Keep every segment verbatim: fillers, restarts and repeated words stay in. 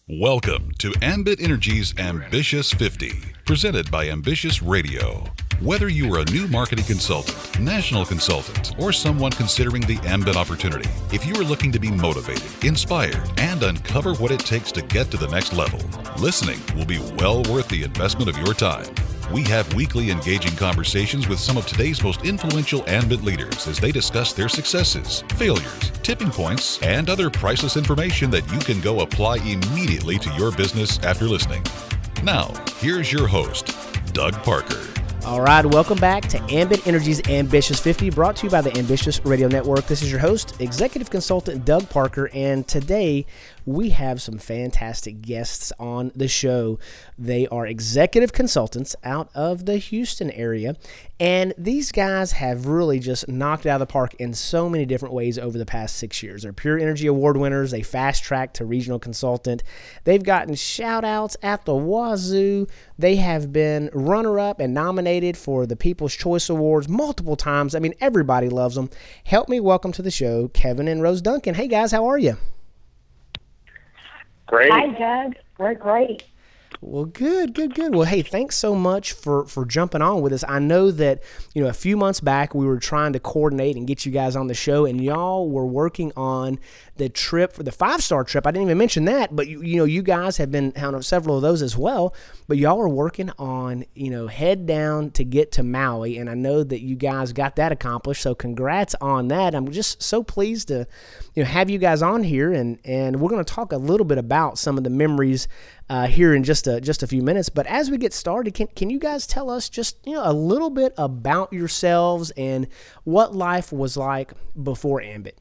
Welcome to Ambit Energy's Ambitious fifty, presented by Ambitious Radio. Whether you are a new marketing consultant, national consultant, or someone considering the Ambit opportunity, if you are looking to be motivated, inspired, and uncover what it takes to get to the next level, listening will be well worth the investment of your time. We have weekly engaging conversations with some of today's most influential Ambit leaders as they discuss their successes, failures, tipping points, and other priceless information that you can go apply immediately to your business after listening. Now, here's your host, Doug Parker. All right, welcome back to Ambit Energy's Ambitious fifty, brought to you by the Ambitious Radio Network. This is your host, executive consultant Doug Parker, and today we have some fantastic guests on the show. They are executive consultants out of the Houston area, and these guys have really just knocked it out of the park in so many different ways over the past six years. They're Pure Energy Award winners. They fast-tracked to regional consultant. They've gotten shout-outs at the wazoo. They have been runner-up and nominated for the People's Choice Awards multiple times. I mean, everybody loves them. Help me welcome to the show Kevin and Rose Duncan. Hey, guys, how are you? Great. Hi, Doug. We're great. Well, good, good, good. Well, hey, thanks so much for, for jumping on with us. I know that, you know, a few months back we were trying to coordinate and get you guys on the show, and y'all were working on the trip for the five-star trip. I didn't even mention that, but, you, you know, you guys have been on several of those as well, but y'all are working on, you know, head down to get to Maui, and I know that you guys got that accomplished, so congrats on that. I'm just so pleased to, you know, have you guys on here, and, and we're going to talk a little bit about some of the memories Uh, here in just a just a few minutes. But as we get started, can can you guys tell us just you know a little bit about yourselves and what life was like before Ambit?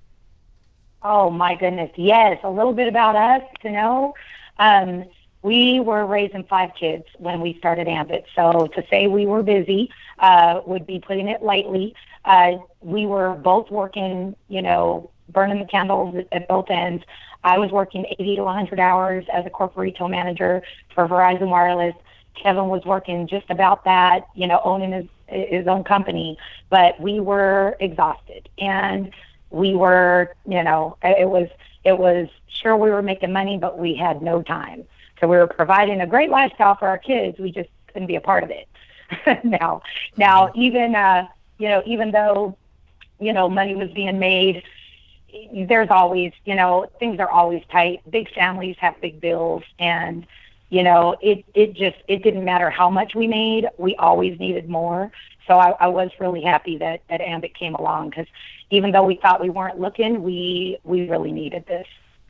Oh, my goodness. Yes, a little bit about us to know. Um, we were raising five kids when we started Ambit. So to say we were busy uh, would be putting it lightly. Uh, we were both working, you know, burning the candles at both ends. I was working eighty to one hundred hours as a corporate retail manager for Verizon Wireless. Kevin was working just about that, you know, owning his his own company. But we were exhausted, and we were, you know, it was it was sure we were making money, but we had no time. So we were providing a great lifestyle for our kids. We just couldn't be a part of it. now, now even uh, you know, even though you know money was being made, there's always, you know, things are always tight. Big families have big bills, and, you know, it, it just, it didn't matter how much we made. We always needed more. So I, I was really happy that, that Ambit came along, because even though we thought we weren't looking, we, we really needed this.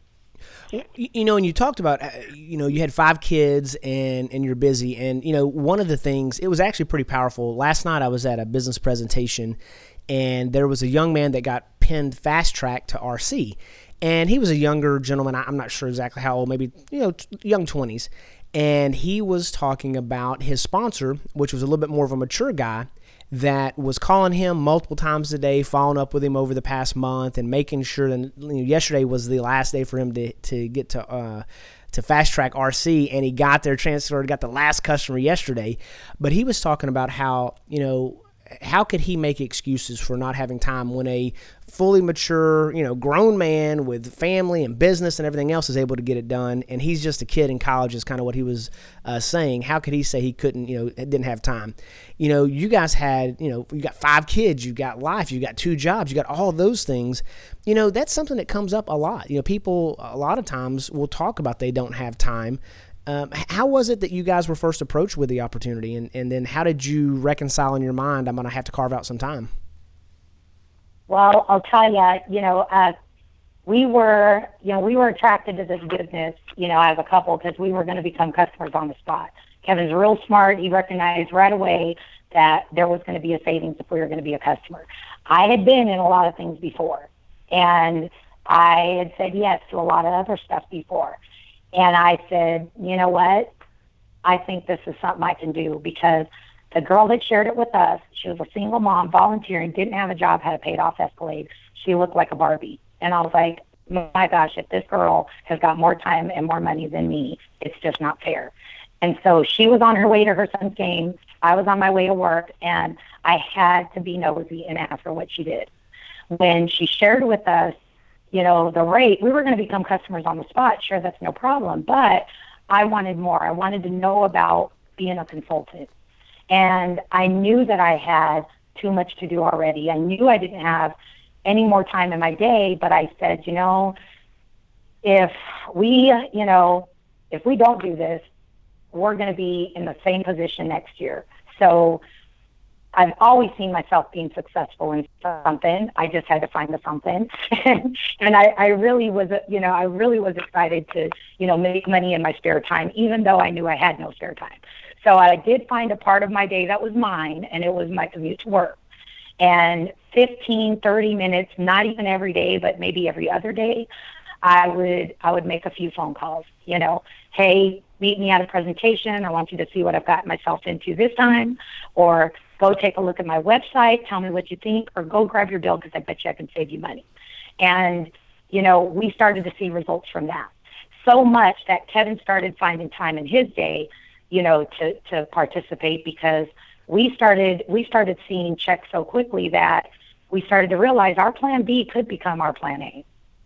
You know, and you talked about, you know, you had five kids and, and you're busy. And, you know, one of the things, it was actually pretty powerful. Last night I was at a business presentation, and there was a young man that got pinned fast track to R C. And he was a younger gentleman. I'm not sure exactly how old, maybe, you know, young twenties. And he was talking about his sponsor, which was a little bit more of a mature guy, that was calling him multiple times a day, following up with him over the past month, and making sure that, you know, yesterday was the last day for him to, to get to uh, to fast track R C, and he got their transfer, got the last customer yesterday. But he was talking about how, you know, how could he make excuses for not having time when a fully mature, you know, grown man with family and business and everything else is able to get it done, and he's just a kid in college is kind of what he was uh, saying. How could he say he couldn't, you know, didn't have time? You know, you guys had, you know, you got five kids, you got life, you got two jobs, you got all those things. You know, that's something that comes up a lot. You know, people a lot of times will talk about they don't have time. Um, how was it that you guys were first approached with the opportunity, and, and then how did you reconcile in your mind, I'm going to have to carve out some time? Well, I'll tell you, you know, uh, we were, you know, we were attracted to this business, you know, as a couple, because we were going to become customers on the spot. Kevin's real smart. He recognized right away that there was going to be a savings if we were going to be a customer. I had been in a lot of things before, and I had said yes to a lot of other stuff before. And I said, you know what? I think this is something I can do, because the girl that shared it with us, she was a single mom, volunteering, didn't have a job, had a paid-off Escalade. She looked like a Barbie. And I was like, my gosh, if this girl has got more time and more money than me, it's just not fair. And so she was on her way to her son's game. I was on my way to work, and I had to be nosy and ask her what she did. When she shared with us, you know, the rate. We were going to become customers on the spot. Sure, that's no problem. But I wanted more. I wanted to know about being a consultant. And I knew that I had too much to do already. I knew I didn't have any more time in my day, but I said, you know, if we, you know, if we don't do this, we're going to be in the same position next year. So I've always seen myself being successful in something. I just had to find the something. And I, I really was, you know, I really was excited to, you know, make money in my spare time, even though I knew I had no spare time. So I did find a part of my day that was mine, and it was my commute to work. And fifteen, thirty minutes, not even every day, but maybe every other day, I would, I would make a few phone calls, you know, hey, meet me at a presentation. I want you to see what I've gotten myself into this time, or go take a look at my website, tell me what you think, or go grab your bill because I bet you I can save you money. And, you know, we started to see results from that. So much that Kevin started finding time in his day, you know, to, to participate, because we started, we started seeing checks so quickly that we started to realize our plan B could become our plan A.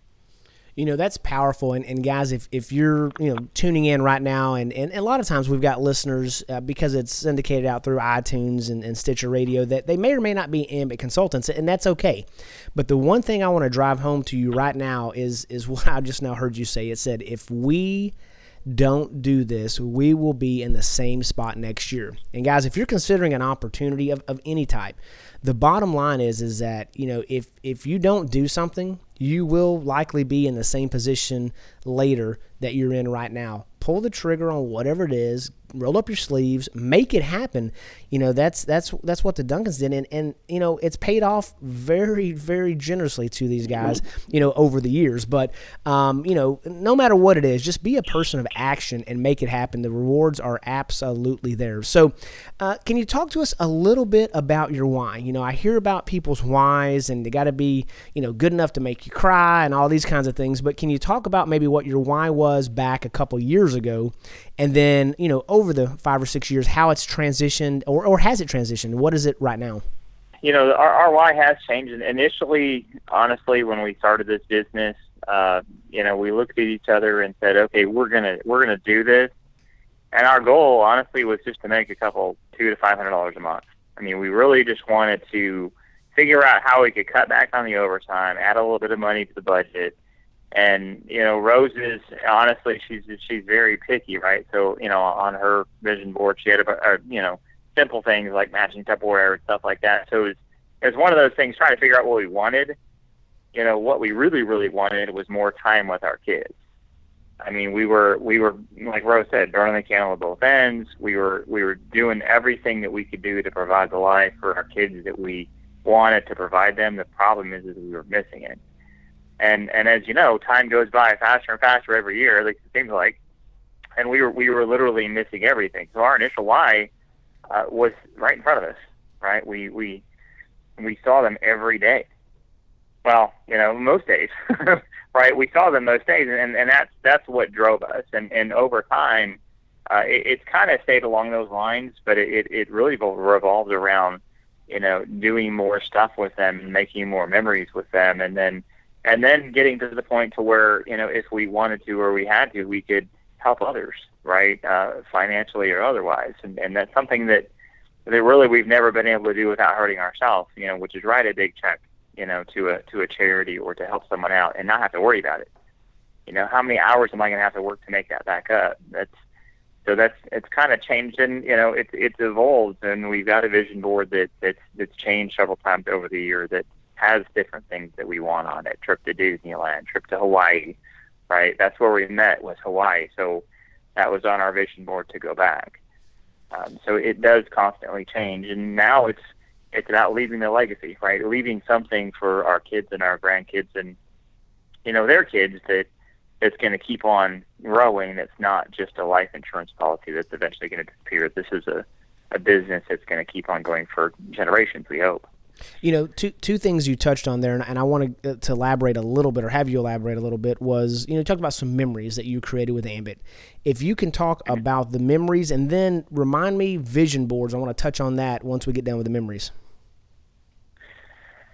You know, that's powerful. And, and guys, if, if you're, you know, tuning in right now, and, and a lot of times we've got listeners, uh, because it's syndicated out through iTunes and, and Stitcher Radio, that they may or may not be Ambit consultants, and that's okay. But the one thing I want to drive home to you right now is, is what I just now heard you say. It said, if we don't do this, we will be in the same spot next year. And guys, if you're considering an opportunity of, of any type, the bottom line is, is that, you know, if, if you don't do something, you will likely be in the same position later that you're in right now. Pull the trigger on whatever it is, roll up your sleeves, make it happen. You know, that's that's that's what the Duncans did, and and you know, it's paid off very, very generously to these guys, you know, over the years. But um, you know, no matter what it is, just be a person of action and make it happen. The rewards are absolutely there. So, uh, can you talk to us a little bit about your why? You know, I hear about people's whys, and they got to be, you know, good enough to make you cry and all these kinds of things. But can you talk about maybe what your why was back a couple years ago, and then, you know, over the five or six years, how it's transitioned, or, or has it transitioned? What is it right now? You know, our, our why has changed. Initially, honestly, when we started this business, uh, you know, we looked at each other and said, okay, we're gonna we're gonna do this, and our goal, honestly, was just to make a couple two to five hundred dollars a month. I mean, we really just wanted to figure out how we could cut back on the overtime, add a little bit of money to the budget. And, you know, Rose is, honestly, she's she's very picky, right? So, you know, on her vision board, she had, a, a, you know, simple things like matching Tupperware and stuff like that. So it was, it was one of those things, trying to figure out what we wanted. You know, what we really, really wanted was more time with our kids. I mean, we were, we were like Rose said, burning the candle at both ends. We were, we were doing everything that we could do to provide the life for our kids that we wanted to provide them. The problem is, is we were missing it. And and as you know, time goes by faster and faster every year, at least it seems like. And we were we were literally missing everything. So our initial why uh, was right in front of us, right? We we we saw them every day. Well, you know, most days, right? We saw them most days, and, and that's that's what drove us. And and over time, uh, it, it's kind of stayed along those lines, but it it really revolves around, you know, doing more stuff with them and making more memories with them, and then. And then getting to the point to where, you know, if we wanted to or we had to, we could help others, right, uh, financially or otherwise. And, and that's something that, that really we've never been able to do without hurting ourselves, you know, which is write a big check, you know, to a to a charity or to help someone out and not have to worry about it. You know, how many hours am I going to have to work to make that back up? That's so that's it's kind of changed, and you know, it's it's evolved, and we've got a vision board that that's that's changed several times over the year that has different things that we want on it. Trip to Disneyland, trip to Hawaii, right? That's where we met, was Hawaii. So that was on our vision board to go back. Um, so it does constantly change. And now it's it's about leaving the legacy, right? Leaving something for our kids and our grandkids and, you know, their kids that that's going to keep on growing. That's not just a life insurance policy that's eventually going to disappear. This is a, a business that's going to keep on going for generations, we hope. You know, two two things you touched on there, and, and I want to, to elaborate a little bit, or have you elaborate a little bit, was, you know, you talked about some memories that you created with Ambit. If you can talk about the memories, and then remind me vision boards. I want to touch on that once we get done with the memories.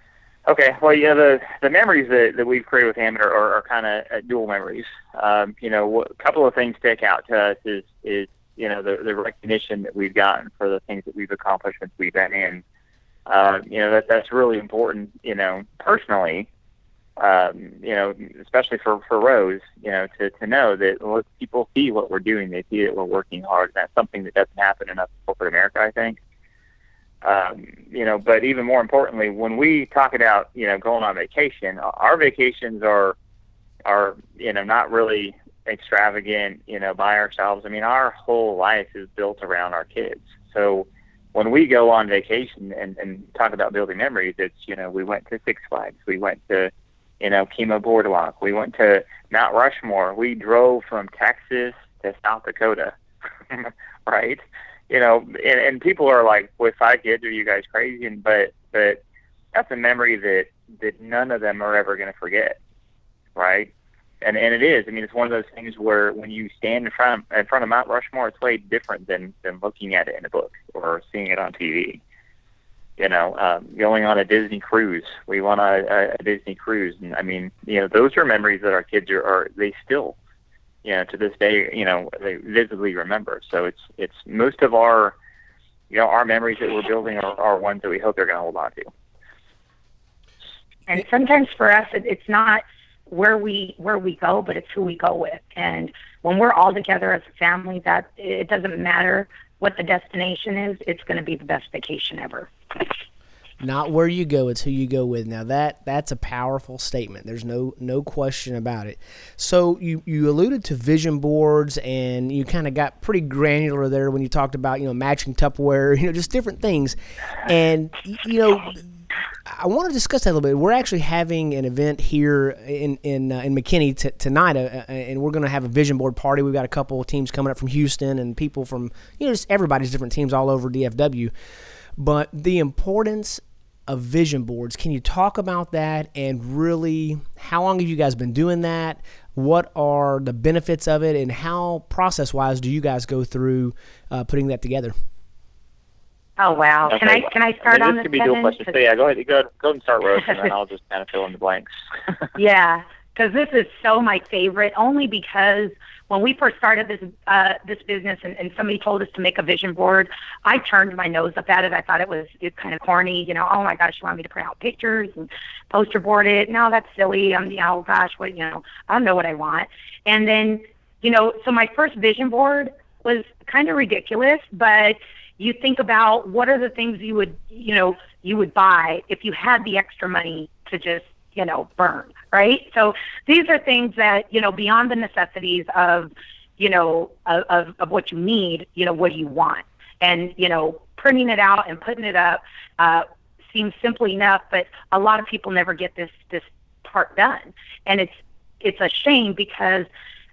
Okay, well, yeah, the the memories that, that we've created with Ambit are, are, are kind of uh, dual memories. Um, you know, a couple of things stick out to us is, is you know, the, the recognition that we've gotten for the things that we've accomplished since we've been in. Uh, you know, that that's really important, you know, personally, um, you know, especially for, for Rose, you know, to, to know that look, people see what we're doing. They see that we're working hard. That's something that doesn't happen enough in corporate America, I think. Um, you know, but even more importantly, when we talk about, you know, going on vacation, our vacations are, are, you know, not really extravagant, you know, by ourselves. I mean, our whole life is built around our kids. So when we go on vacation and, and talk about building memories, it's, you know, we went to Six Flags, we went to, you know, Kemo Boardwalk, we went to Mount Rushmore, we drove from Texas to South Dakota, right? You know, and, and people are like, with five kids, are you guys crazy? And but but that's a memory that, that none of them are ever going to forget, right? And and it is. I mean, it's one of those things where when you stand in front of, in front of Mount Rushmore, it's way different than, than looking at it in a book or seeing it on T V. You know, um, going on a Disney cruise. We went on a, a Disney cruise, and I mean, you know, those are memories that our kids are, are they still, you know, to this day, you know, they vividly remember. So it's it's most of our, you know, our memories that we're building are, are ones that we hope they're going to hold on to. And sometimes for us, it, it's not where we where we go, but it's who we go with. And when we're all together as a family, that it doesn't matter what the destination is, it's going to be the best vacation ever. Not where you go, it's who you go with. Now that that's a powerful statement. There's no no question about it. So you, you alluded to vision boards, and you kind of got pretty granular there when you talked about, you know, matching Tupperware, you know, just different things. And, you know, I want to discuss that a little bit. We're actually having an event here in in, uh, in McKinney t- tonight, uh, and we're going to have a vision board party. We've got a couple of teams coming up from Houston and people from, you know, just everybody's different teams all over D F W. But the importance of vision boards, can you talk about that, and really how long have you guys been doing that? What are the benefits of it, and how process-wise do you guys go through uh, putting that together? Oh, wow. Okay. Can I can I start I mean, on this? this, Could be dual questions. So yeah, go ahead. Go, go ahead and start, Rose, and then I'll just kind of fill in the blanks. Yeah, because this is so my favorite, only because when we first started this uh, this business and, and somebody told us to make a vision board, I turned my nose up at it. I thought it was it kind of corny. You know, oh, my gosh, you want me to print out pictures and poster board it? No, that's silly. I'm, you know, gosh, what, you know, I don't know what I want. And then, you know, so my first vision board was kind of ridiculous, but you think about what are the things you would, you know, you would buy if you had the extra money to just, you know, burn, right? So these are things that, you know, beyond the necessities of, you know, of, of, of what you need, you know, what do you want? And, you know, printing it out and putting it up uh, seems simple enough, but a lot of people never get this, this part done. And it's, it's a shame because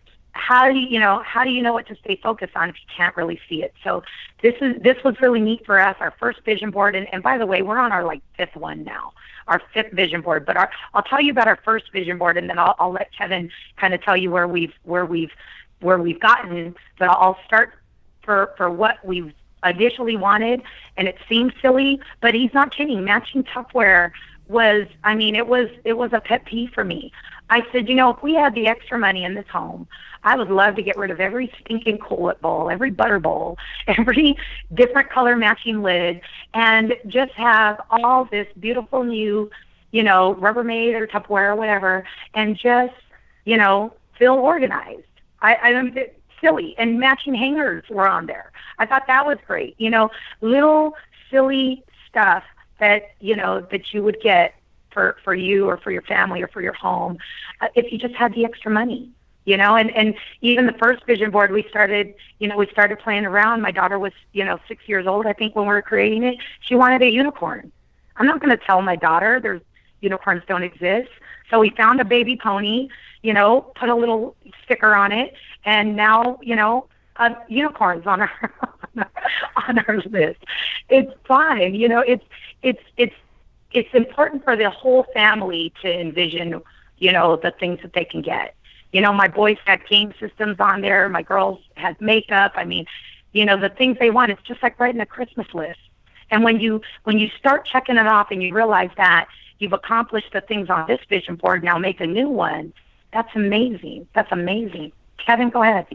how do you, you know, how do you know what to stay focused on if you can't really see it? So this is, this was really neat for us, our first vision board. And, and by the way, we're on our like fifth one now, our fifth vision board, but our, I'll tell you about our first vision board, and then I'll, I'll let Kevin kind of tell you where we've, where we've, where we've gotten, but I'll start for, for what we've initially wanted. And it seems silly, but he's not kidding. Matching Tupperware was, I mean, it was, it was a pet peeve for me. I said, you know, if we had the extra money in this home, I would love to get rid of every stinking Cool-Whip bowl, every butter bowl, every different color matching lid, and just have all this beautiful new, you know, Rubbermaid or Tupperware or whatever, and just, you know, feel organized. I, I'm silly. And matching hangers were on there. I thought that was great. You know, little silly stuff that, you know, that you would get for, for you or for your family or for your home uh, if you just had the extra money. You know, and, and even the first vision board we started, you know, we started playing around. My daughter was, you know, six years old, I think, when we were creating it. She wanted a unicorn. I'm not going to tell my daughter there's unicorns don't exist. So we found a baby pony, you know, put a little sticker on it, and now, you know, uh, unicorns on our on our list. It's fine, you know. It's it's it's it's important for the whole family to envision, you know, the things that they can get. You know, my boys had game systems on there. My girls had makeup. I mean, you know, the things they want. It's just like writing a Christmas list. And when you when you start checking it off and you realize that you've accomplished the things on this vision board, now make a new one. That's amazing. That's amazing. Kevin, go ahead.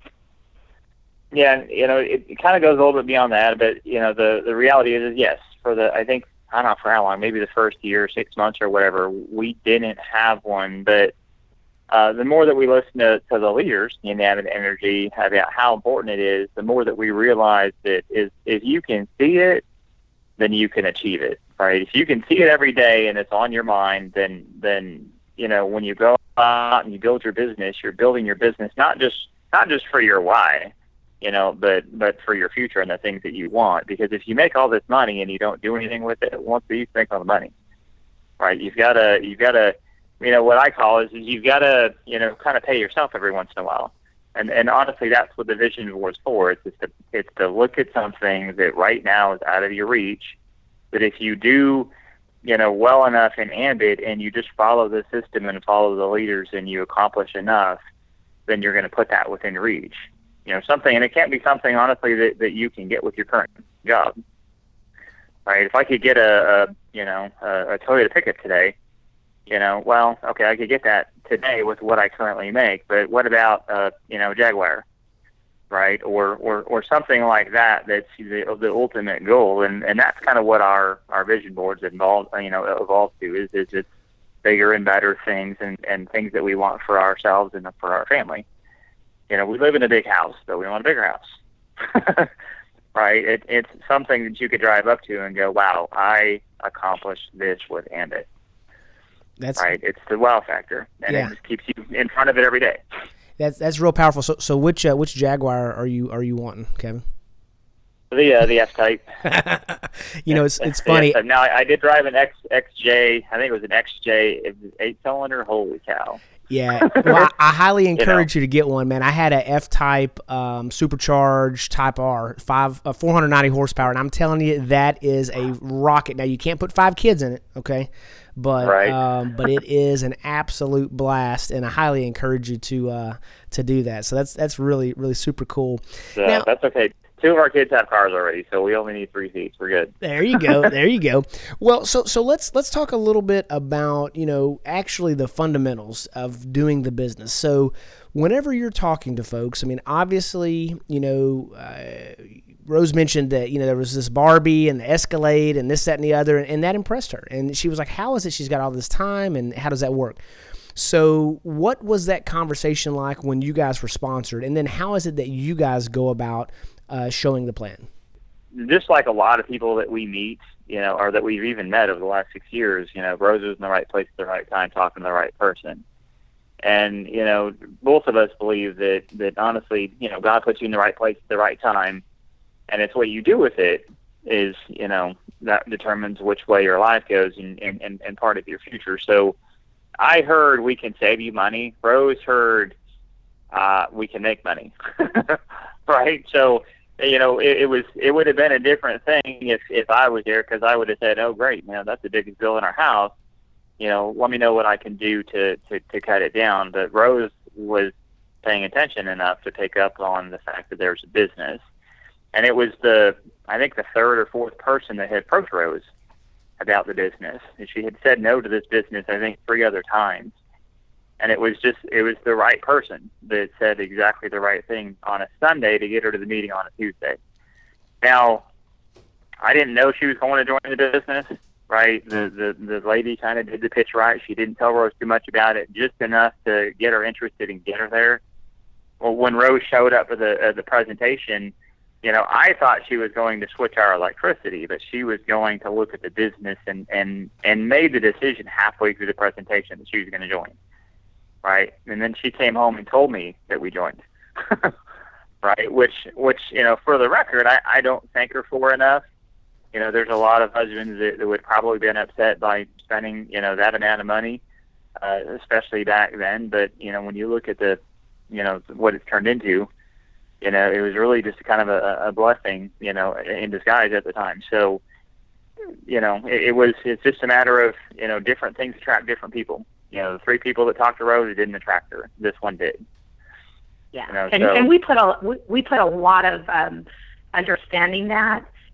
Yeah, you know, it, it kind of goes a little bit beyond that, but, you know, the, the reality is, is, yes, for the, I think, I don't know for how long, maybe the first year, six months or whatever, we didn't have one, but uh, the more that we listen to, to the leaders in Ambit Energy about how important it is, the more that we realize that is, if you can see it, then you can achieve it, right? If you can see it every day and it's on your mind, then, then you know, when you go out and you build your business, you're building your business not just not just for your why, you know, but but for your future and the things that you want. Because if you make all this money and you don't do anything with it, once you make all the money, right? You've got to you've got to, you know, what I call is, is you've got to, you know, kind of pay yourself every once in a while. And and honestly, that's what the vision board's for. It's just to, it's to look at something that right now is out of your reach. But if you do, you know, well enough in Ambit and you just follow the system and follow the leaders and you accomplish enough, then you're going to put that within reach. You know, something, and it can't be something, honestly, that, that you can get with your current job, right? If I could get a, a you know, a, a Toyota pickup today, you know, well, okay, I could get that today with what I currently make, but what about, uh, you know, Jaguar, right? Or, or, or something like that that's the, the ultimate goal, and, and that's kind of what our, our vision boards involve, you know, evolve to, is, is it's bigger and better things and, and things that we want for ourselves and for our family. You know, we live in a big house, but we want a bigger house, right? It, it's something that you could drive up to and go, wow, I accomplished this with Ambit. That's right. It's the wow factor, and yeah. it just keeps you in front of it every day. That's that's real powerful. So so which uh, which Jaguar are you are you wanting, Kevin? The uh, the F Type. You know, it's it's funny. Now I, I did drive an X XJ. I think it was an X J. It was eight cylinder. Holy cow! Yeah, well, I, I highly encourage you, know. you to get one, man. I had a F-Type um, supercharged Type R, five uh, four hundred ninety horsepower, and I'm telling you, that is a rocket. Now you can't put five kids in it, okay? But right. um, but it is an absolute blast, and I highly encourage you to uh, to do that. So that's that's really really super cool. So now, that's okay. Two of our kids have cars already, so we only need three seats. We're good. There you go. There you go. Well, so so let's let's talk a little bit about, you know, actually the fundamentals of doing the business. So whenever you're talking to folks, I mean, obviously, you know, uh, Rose mentioned that, you know, there was this Barbie and the Escalade and this, that, and the other, and, and that impressed her. And she was like, how is it she's got all this time, and how does that work? So what was that conversation like when you guys were sponsored? And then how is it that you guys go about uh, showing the plan? Just like a lot of people that we meet, you know, or that we've even met over the last six years, you know, Rose was in the right place at the right time, talking to the right person. And, you know, both of us believe that, that honestly, you know, God puts you in the right place at the right time. And it's what you do with it is, you know, that determines which way your life goes and, and, and part of your future. So I heard we can save you money. Rose heard uh, we can make money, right? So, you know, it, it was it would have been a different thing if, if I was there, because I would have said, oh, great, you know, that's the biggest bill in our house. You know, let me know what I can do to, to, to cut it down. But Rose was paying attention enough to pick up on the fact that there's a business. And it was the, I think, the third or fourth person that had approached Rose about the business. And she had said no to this business, I think, three other times. And it was just, it was the right person that said exactly the right thing on a Sunday to get her to the meeting on a Tuesday. Now, I didn't know she was going to join the business, right? The the, the lady kind of did the pitch right. She didn't tell Rose too much about it, just enough to get her interested and get her there. Well, when Rose showed up at the, at the presentation, you know, I thought she was going to switch our electricity, but she was going to look at the business and, and, and made the decision halfway through the presentation that she was going to join, right? And then she came home and told me that we joined, right? Which, which you know, for the record, I, I don't thank her for enough. You know, there's a lot of husbands that, that would probably been upset by spending, you know, that amount of money, uh, especially back then. But, you know, when you look at the, you know, what it's turned into, you know, it was really just kind of a, a blessing, you know, in disguise at the time. So, you know, it, it was, it's just a matter of, you know, different things attract different people. You know, the three people that talked to Rose didn't attract her. This one did. Yeah. You know, and, so, and we put a, we, we put a lot of um, understanding that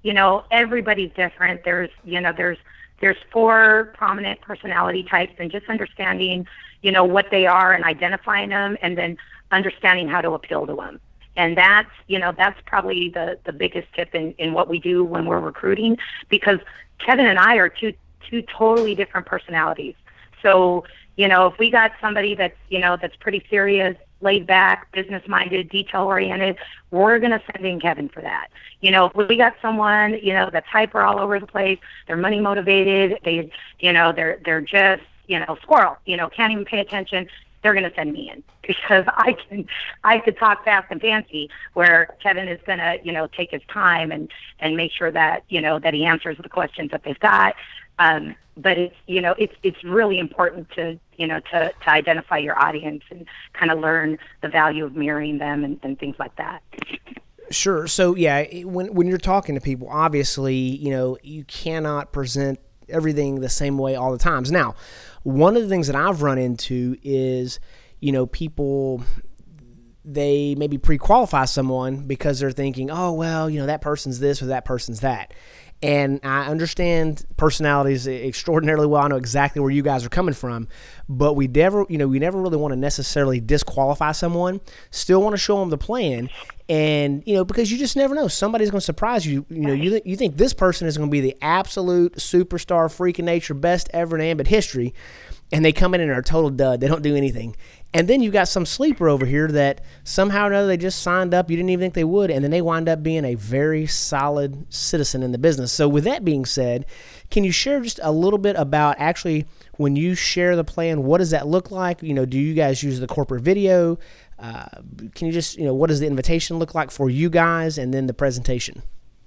you know, everybody's different. There's, you know, there's, there's four prominent personality types, and just understanding, you know, what they are and identifying them, and then understanding how to appeal to them. And that's, you know, that's probably the, the biggest tip in, in what we do when we're recruiting, because Kevin and I are two, two totally different personalities. So, you know, if we got somebody that's, you know, that's pretty serious, laid back, business-minded, detail-oriented, we're going to send in Kevin for that. You know, if we got someone, you know, that's hyper all over the place, they're money-motivated, they, you know, they're they're just, you know, squirrel, you know, can't even pay attention, they're going to send me in, because I can, I could talk fast and fancy, where Kevin is going to, you know, take his time and, and make sure that, you know, that he answers the questions that they've got. Um, but it's, you know, it's, it's really important to, you know, to, to identify your audience and kind of learn the value of mirroring them and, and things like that. Sure. So yeah, when, when you're talking to people, obviously, you know, you cannot present everything the same way all the times. Now, one of the things that I've run into is, you know, people, they maybe pre-qualify someone because they're thinking, oh, well, you know, that person's this or that person's that. And I understand personalities extraordinarily well. I know exactly where you guys are coming from, but we never, you know, we never really want to necessarily disqualify someone. Still want to show them the plan, and you know, because you just never know. Somebody's going to surprise you. You know, you th- you think this person is going to be the absolute superstar, freak of nature, best ever in Ambit history, and they come in and are a total dud. They don't do anything. And then you've got some sleeper over here that somehow or another they just signed up, you didn't even think they would, and then they wind up being a very solid citizen in the business. So with that being said, can you share just a little bit about actually when you share the plan, what does that look like? You know, do you guys use the corporate video? Uh, can you just, you know, what does the invitation look like for you guys, and then the presentation?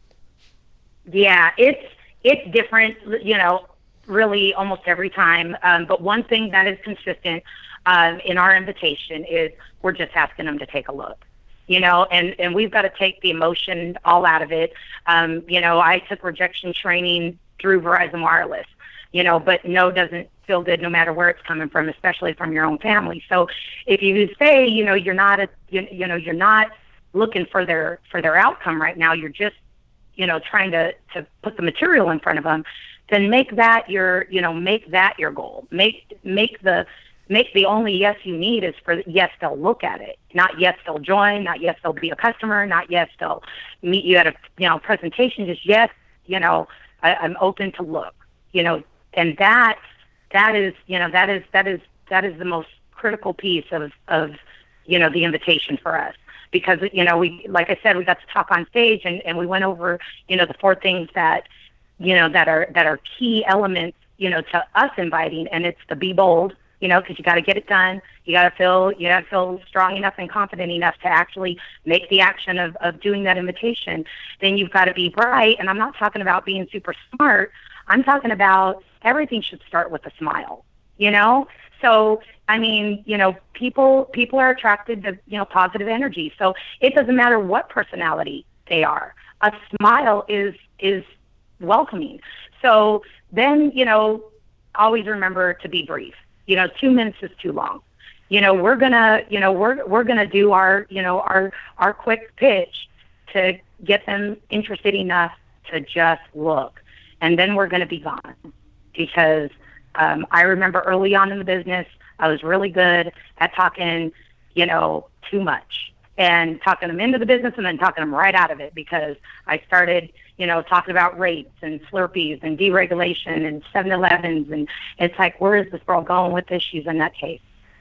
Yeah, it's it's different, you know, really almost every time. Um, but one thing that is consistent Um, in our invitation is we're just asking them to take a look, you know, and, and we've got to take the emotion all out of it. Um, you know, I took rejection training through Verizon Wireless, you know, but no doesn't feel good no matter where it's coming from, especially from your own family. So if you say, you know, you're not a, you, you know, you're not looking for their, for their outcome right now, you're just, you know, trying to, to put the material in front of them, then make that your, you know, make that your goal. Make, make the, Make the only yes you need is for yes, they'll look at it. Not yes, they'll join. Not yes, they'll be a customer. Not yes, they'll meet you at a, you know, presentation. Just yes, you know, I, I'm open to look, you know, and that, that is, you know, that is, that is, that is the most critical piece of, of, you know, the invitation for us, because, you know, we, like I said, we got to talk on stage, and, and we went over, you know, the four things that, you know, that are, that are key elements, you know, to us inviting, and it's to be bold, you know, because you got to get it done. You got to feel, you got to feel strong enough and confident enough to actually make the action of, of doing that invitation. Then you've got to be bright. And I'm not talking about being super smart. I'm talking about everything should start with a smile, you know? So, I mean, you know, people, people are attracted to, you know, positive energy. So it doesn't matter what personality they are. A smile is, is welcoming. So then, you know, always remember to be brief. You know, two minutes is too long. You know, we're gonna, you know, we're we're gonna do our, you know, our our quick pitch to get them interested enough to just look, and then we're gonna be gone. Because um, I remember early on in the business, I was really good at talking, you know, too much, and talking them into the business and then talking them right out of it, because I started, you know, talking about rates and Slurpees and deregulation and seven elevens, and it's like, where is this girl going with this? She's a nutcase.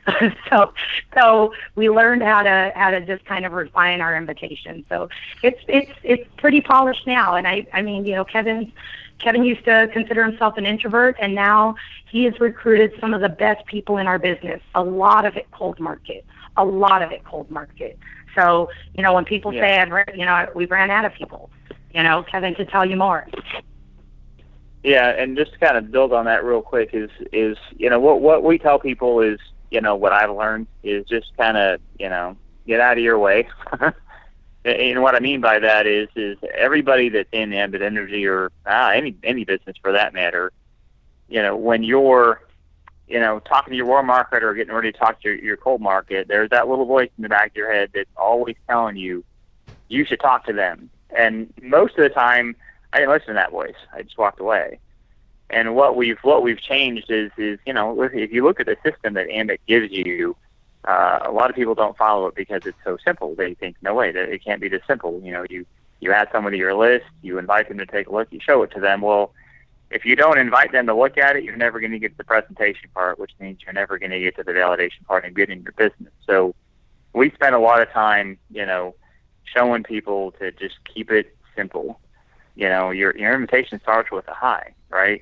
so, so we learned how to how to just kind of refine our invitation. So it's it's it's pretty polished now. And I I mean, you know, Kevin Kevin used to consider himself an introvert, and now he has recruited some of the best people in our business. A lot of it cold market, a lot of it cold market. So, you know, when people yeah. say, I've, you know, we ran out of people, you know, Kevin could tell you more. Yeah, and just to kind of build on that real quick is, is you know, what what we tell people is, you know, what I've learned is just kind of, you know, get out of your way. And what I mean by that is, is everybody that's in Ambit Energy, or ah, any any business for that matter, you know, when you're, you know, talking to your warm market or getting ready to talk to your, your cold market, there's that little voice in the back of your head that's always telling you, you should talk to them. And most of the time, I didn't listen to that voice. I just walked away. And what we've what we've changed is is you know, if you look at the system that Ambit gives you, uh, a lot of people don't follow it because it's so simple. They think, no way, that it can't be this simple. You know, you you add someone to your list, you invite them to take a look, you show it to them. Well, if you don't invite them to look at it, you're never going to get to the presentation part, which means you're never going to get to the validation part and getting your business. So we spend a lot of time, you know, showing people to just keep it simple. You know, your your invitation starts with a hi, right?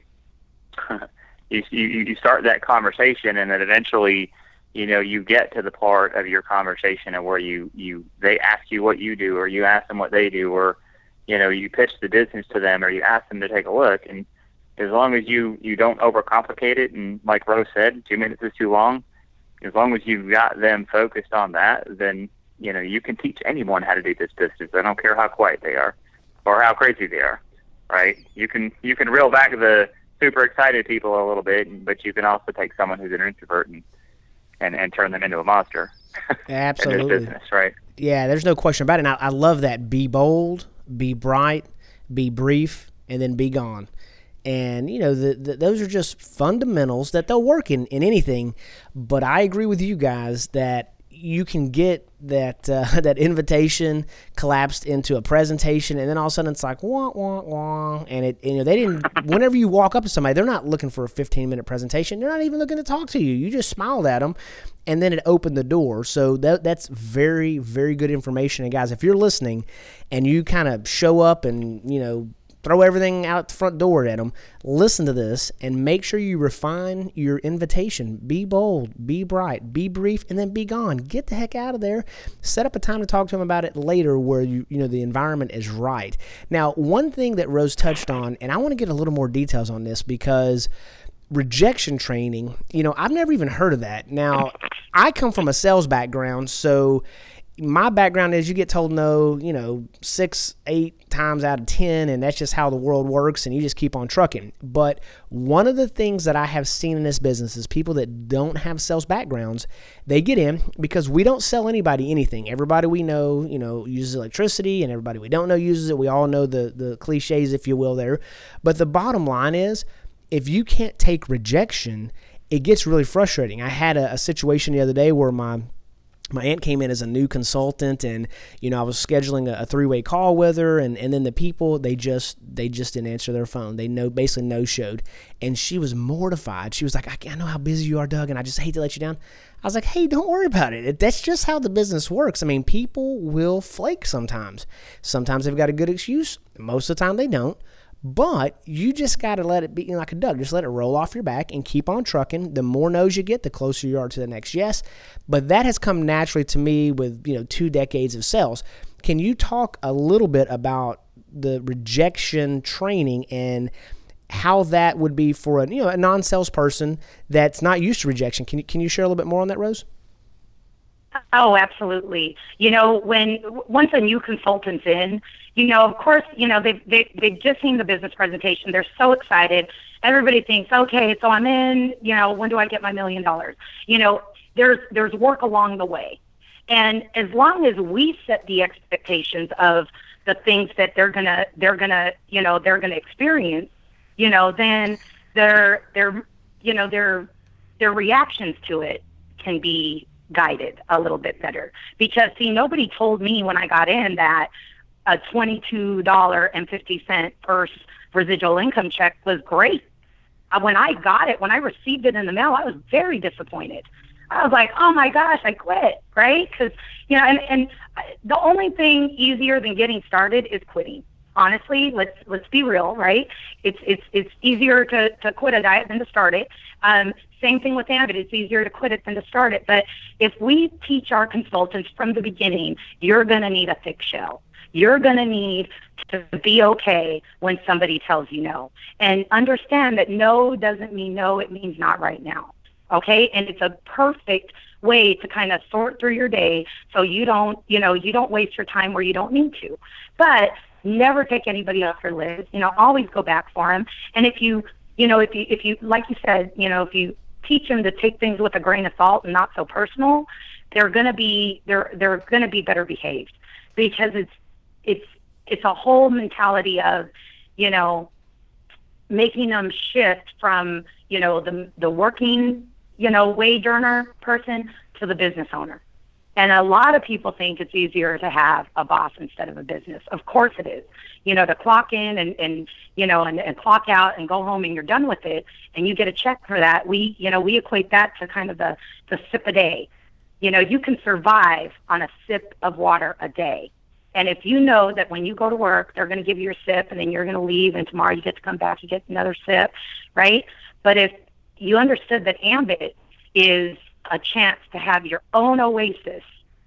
you, you you start that conversation, and then eventually, you know, you get to the part of your conversation and where you, you they ask you what you do, or you ask them what they do, or, you know, you pitch the business to them, or you ask them to take a look. And as long as you, you don't overcomplicate it, and like Rose said, two minutes is too long, as long as you've got them focused on that, then, you know, you can teach anyone how to do this business. I don't care how quiet they are or how crazy they are, right? You can you can reel back the super excited people a little bit, but you can also take someone who's an introvert and and, and turn them into a monster. Absolutely. in this business, right? Yeah, there's no question about it. And I, I love that. Be bold, be bright, be brief, and then be gone. And, you know, the, the, those are just fundamentals that they'll work in, in anything. But I agree with you guys that you can get that uh, that invitation collapsed into a presentation, and then all of a sudden it's like, wah, wah, wah. And, it, you know, they didn't, whenever you walk up to somebody, they're not looking for a fifteen-minute presentation. They're not even looking to talk to you. You just smiled at them, and then it opened the door. So that that's very, very good information. And, guys, if you're listening and you kind of show up and, you know, throw everything out the front door at them, listen to this and make sure you refine your invitation. Be bold, be bright, be brief, and then be gone. Get the heck out of there. Set up a time to talk to them about it later where you you know the environment is right. Now, one thing that Rose touched on, and I want to get a little more details on this because rejection training, you know, I've never even heard of that. Now, I come from a sales background, so my background is you get told no, you know, six, eight times out of ten, and that's just how the world works, and you just keep on trucking. But one of the things that I have seen in this business is people that don't have sales backgrounds, they get in because we don't sell anybody anything. Everybody we know, you know, uses electricity, and everybody we don't know uses it. We all know the, the cliches, if you will, there. But the bottom line is, if you can't take rejection, it gets really frustrating. I had a, a situation the other day where my My aunt came in as a new consultant, and, you know, I was scheduling a, a three-way call with her, and, and then the people, they just they just didn't answer their phone. They no basically no-showed, and she was mortified. She was like, I, I know how busy you are, Doug, and I just hate to let you down. I was like, hey, don't worry about it. That's just how the business works. I mean, people will flake sometimes. Sometimes they've got a good excuse. Most of the time they don't. But you just got to let it be like a duck. Just let it roll off your back and keep on trucking. The more no's you get, the closer you are to the next yes. But that has come naturally to me with, you know, two decades of sales. Can you talk a little bit about the rejection training and how that would be for a, you know, a non-salesperson that's not used to rejection? Can you, can you share a little bit more on that, Rose? Oh, absolutely. You know, when once a new consultant's in, you know, of course, you know, they've, they, they've just seen the business presentation. They're so excited. Everybody thinks, okay, so I'm in, you know, when do I get my million dollars? You know, there's there's work along the way. And as long as we set the expectations of the things that they're going to, they're going to, you know, they're going to experience, you know, then their, their, you know, their, their reactions to it can be guided a little bit better. Because, see, nobody told me when I got in that a twenty-two dollars and fifty cents first residual income check was great. Uh, when I got it, when I received it in the mail, I was very disappointed. I was like, oh my gosh, I quit, right? Because, you know, and, and the only thing easier than getting started is quitting. Honestly, let's let's be real, right? It's it's it's easier to, to quit a diet than to start it. Um, same thing with Ambit. It's easier to quit it than to start it. But if we teach our consultants from the beginning, you're going to need a thick shell. You're going to need to be okay when somebody tells you no. And understand that no doesn't mean no. It means not right now. Okay? And it's a perfect way to kind of sort through your day so you don't, you know, you don't waste your time where you don't need to. But never take anybody off your list. You know, always go back for them. And if you, you know, if you, if you, like you said, you know, if you teach them to take things with a grain of salt and not so personal, they're going to be, they're, they're going to be better behaved, because it's, it's, it's a whole mentality of, you know, making them shift from, you know, the the working, you know, wage earner person to the business owner. And a lot of people think it's easier to have a boss instead of a business. Of course it is. You know, to clock in and, and you know, and, and clock out and go home and you're done with it and you get a check for that. We, you know, we equate that to kind of the, the sip a day. You know, you can survive on a sip of water a day. And if you know that when you go to work, they're going to give you your sip and then you're going to leave and tomorrow you get to come back, you get another sip, right? But if you understood that Ambit is a chance to have your own oasis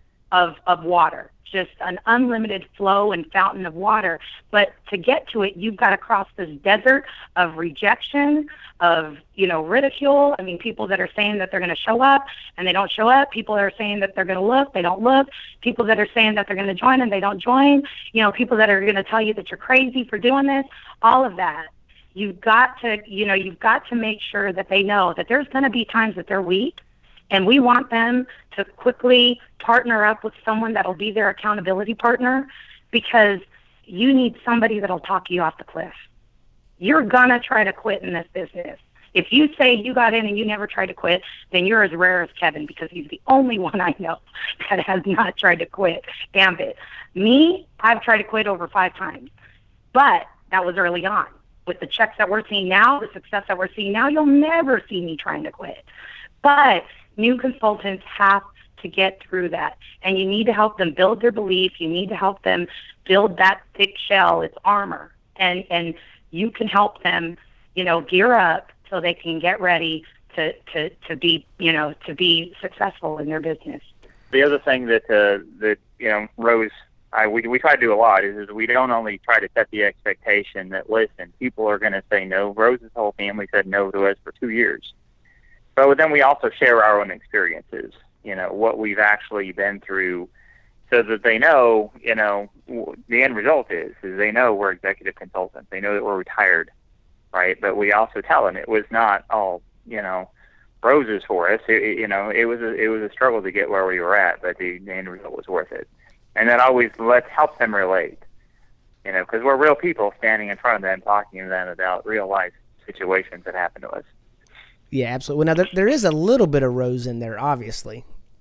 of of water, just an unlimited flow and fountain of water. But to get to it, you've got to cross this desert of rejection, of, you know, ridicule. I mean, people that are saying that they're going to show up and they don't show up. People that are saying that they're going to look, they don't look. People that are saying that they're going to join and they don't join. You know, people that are going to tell you that you're crazy for doing this, all of that. You've got to, you know, you've got to make sure that they know that there's going to be times that they're weak. And we want them to quickly partner up with someone that'll be their accountability partner, because you need somebody that'll talk you off the cliff. You're going to try to quit in this business. If you say you got in and you never tried to quit, then you're as rare as Kevin, because he's the only one I know that has not tried to quit Ambit. Me, I've tried to quit over five times. But that was early on. With the checks that we're seeing now, the success that we're seeing now, you'll never see me trying to quit. But new consultants have to get through that, and you need to help them build their belief. You need to help them build that thick shell, its armor, and and you can help them, you know, gear up so they can get ready to to to be, you know, to be successful in their business. The other thing that uh, that you know, Rose, I we we try to do a lot is, is we don't only try to set the expectation that, listen, people are going to say no. Rose's whole family said no to us for two years. But then we also share our own experiences, you know, what we've actually been through, so that they know, you know, the end result is, is they know we're executive consultants. They know that we're retired, right? But we also tell them it was not all, you know, roses for us. It, you know, it was a, it was a struggle to get where we were at, but the, the end result was worth it. And that always let's help them relate, you know, because we're real people standing in front of them, talking to them about real life situations that happen to us. Yeah, absolutely. Well, now, there, there is a little bit of Rose in there, obviously.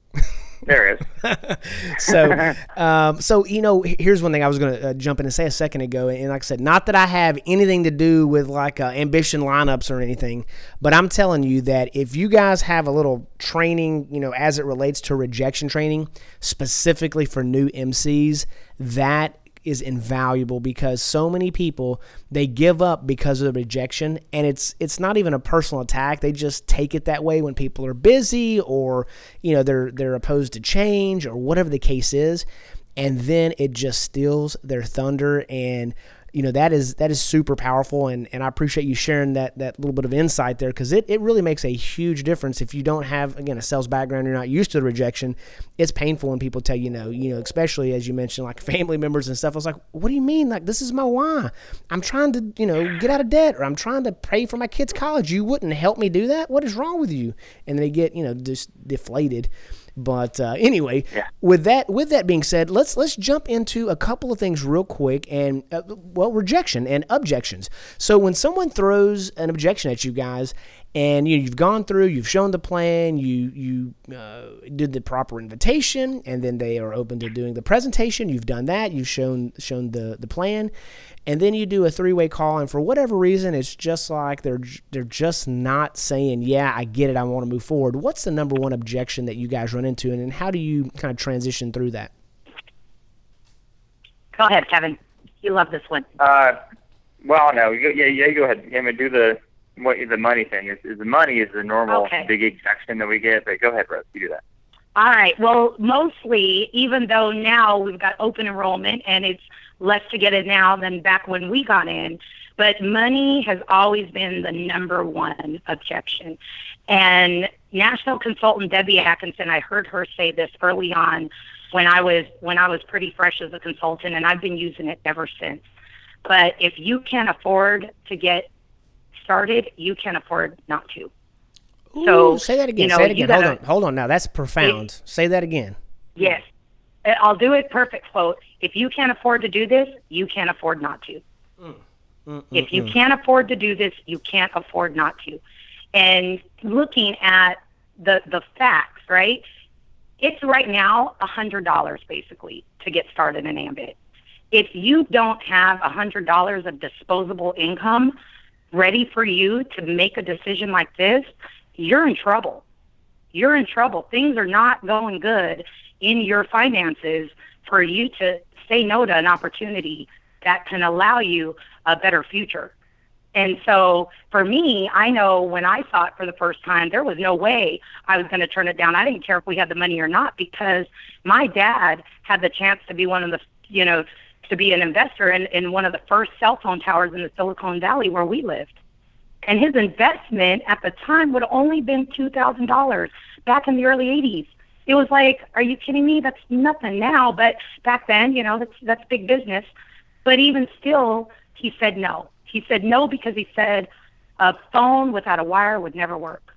There is. so, um, so you know, here's one thing I was going to uh, jump in and say a second ago. And like I said, not that I have anything to do with like uh, ambition lineups or anything, but I'm telling you that if you guys have a little training, you know, as it relates to rejection training, specifically for new M Cs, that is invaluable, because so many people, they give up because of the rejection, and it's it's not even a personal attack. They just take it that way when people are busy, or you know they're they're opposed to change, or whatever the case is, and then it just steals their thunder. And you know that is that is super powerful, and, and I appreciate you sharing that that little bit of insight there, because it, it really makes a huge difference. If you don't have, again, a sales background, you're not used to the rejection, it's painful when people tell you no, you know, especially as you mentioned, like family members and stuff. I was like, what do you mean? Like, this is my why. I'm trying to, you know, get out of debt, or I'm trying to pay for my kids' college. You wouldn't help me do that? What is wrong with you? And they get, you know, just deflated. But uh, anyway, yeah. with that with that being said, let's let's jump into a couple of things real quick, and uh, well, rejection and objections. So when someone throws an objection at you guys, and you know, you've gone through, you've shown the plan, you you uh, did the proper invitation, and then they are open to doing the presentation. You've done that. You've shown shown the the plan. And then you do a three-way call, and for whatever reason, it's just like they're they're just not saying, yeah, I get it, I want to move forward. What's the number one objection that you guys run into, and, and how do you kind of transition through that? Go ahead, Kevin. You love this one. Uh, well, no, yeah, yeah, go ahead. I mean, do the what the money thing. Is, is the money is the normal okay. big objection that we get, but go ahead, Rose, you do that. All right. Well, mostly, even though now we've got open enrollment and it's less to get in now than back when we got in, but money has always been the number one objection. And national consultant Debbie Atkinson, I heard her say this early on when I was when I was pretty fresh as a consultant, and I've been using it ever since. But if you can't afford to get started, you can't afford not to. Ooh, so say that again. You know, say it again. Gotta, hold on. Hold on. Now that's profound. It, say that again. Yes. I'll do it perfect quote. If you can't afford to do this, you can't afford not to. Mm. Mm-mm-mm. If you can't afford to do this, you can't afford not to. And looking at the the facts, right? It's right now one hundred dollars basically to get started in Ambit. If you don't have one hundred dollars of disposable income ready for you to make a decision like this, you're in trouble. You're in trouble. Things are not going good in your finances for you to say no to an opportunity that can allow you a better future. And so for me, I know when I saw it for the first time, there was no way I was going to turn it down. I didn't care if we had the money or not, because my dad had the chance to be one of the, you know, to be an investor in, in one of the first cell phone towers in the Silicon Valley where we lived. And his investment at the time would have only been two thousand dollars back in the early eighties. It was like, are you kidding me? That's nothing now. But back then, you know, that's, that's big business. But even still, he said no. He said no because he said a phone without a wire would never work.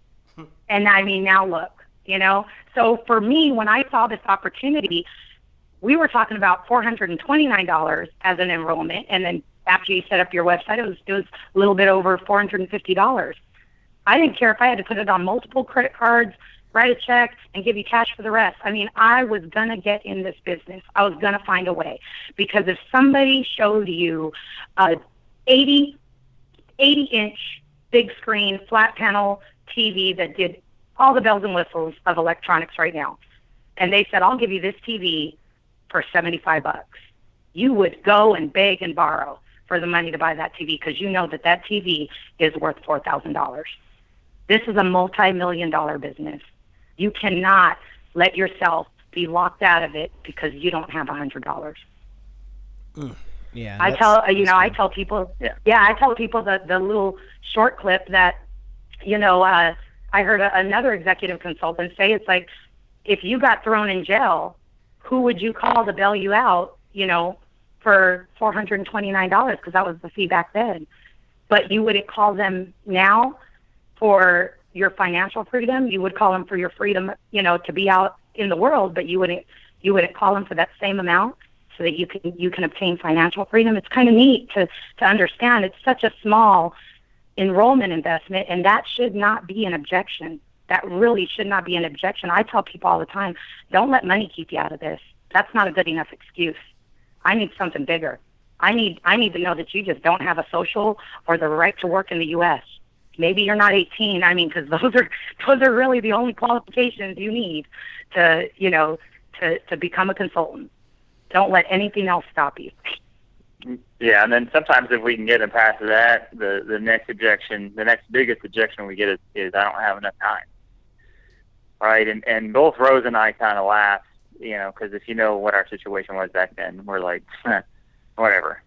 And I mean, now look, you know. So for me, when I saw this opportunity, we were talking about four hundred twenty-nine dollars as an enrollment. And then after you set up your website, it was, it was a little bit over four hundred fifty dollars. I didn't care if I had to put it on multiple credit cards, write a check, and give you cash for the rest. I mean, I was going to get in this business. I was going to find a way. Because if somebody showed you a eighty, eighty inch big screen, flat panel T V that did all the bells and whistles of electronics right now, and they said, I'll give you this T V for seventy-five bucks, you would go and beg and borrow for the money to buy that T V, because you know that that T V is worth four thousand dollars. This is a multi-million dollar business. You cannot let yourself be locked out of it because you don't have one hundred dollars. Mm. Yeah, I tell you know I tell people yeah, yeah I tell people the the little short clip that you know uh, I heard a, another executive consultant say, it's like, if you got thrown in jail, who would you call to bail you out? You know, for four hundred twenty-nine dollars, because that was the fee back then. But you wouldn't call them now for your financial freedom. You would call them for your freedom, you know, to be out in the world. But you wouldn't you wouldn't call them for that same amount, so that you can you can obtain financial freedom. It's kind of neat to to understand. It's such a small enrollment investment, and that should not be an objection. That really should not be an objection. I tell people all the time, don't let money keep you out of this. That's not a good enough excuse. I need something bigger. I need I need to know that you just don't have a social or the right to work in the U S. Maybe you're not eighteen. I mean, because those are those are really the only qualifications you need to you know to to become a consultant. Don't let anything else stop you. Yeah, and then sometimes if we can get them past that, the the next objection, the next biggest objection we get is, is I don't have enough time. Right, and and both Rose and I kind of laugh, you know, because if you know what our situation was back then, we're like, eh, whatever.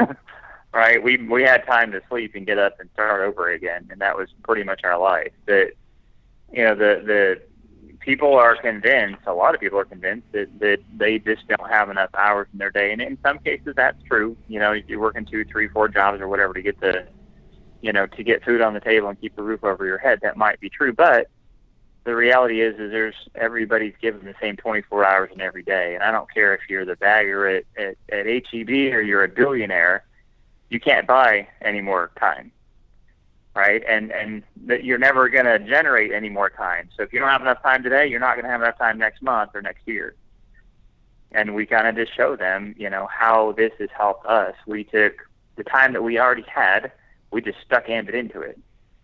Right, we we had time to sleep and get up and start over again, and that was pretty much our life. But you know, the the people are convinced, a lot of people are convinced that, that they just don't have enough hours in their day. And in some cases that's true. You know, you're working two, three, four jobs or whatever to get the, you know, to get food on the table and keep the roof over your head. That might be true. But the reality is, is there's, everybody's given the same twenty-four hours in every day. And I don't care if you're the bagger at, at, at H E B or you're a billionaire, you can't buy any more time. Right, and and that you're never going to generate any more time. So if you don't have enough time today, you're not going to have enough time next month or next year. And we kind of just show them, you know, how this has helped us. We took the time that we already had, we just stuck Ambit into it.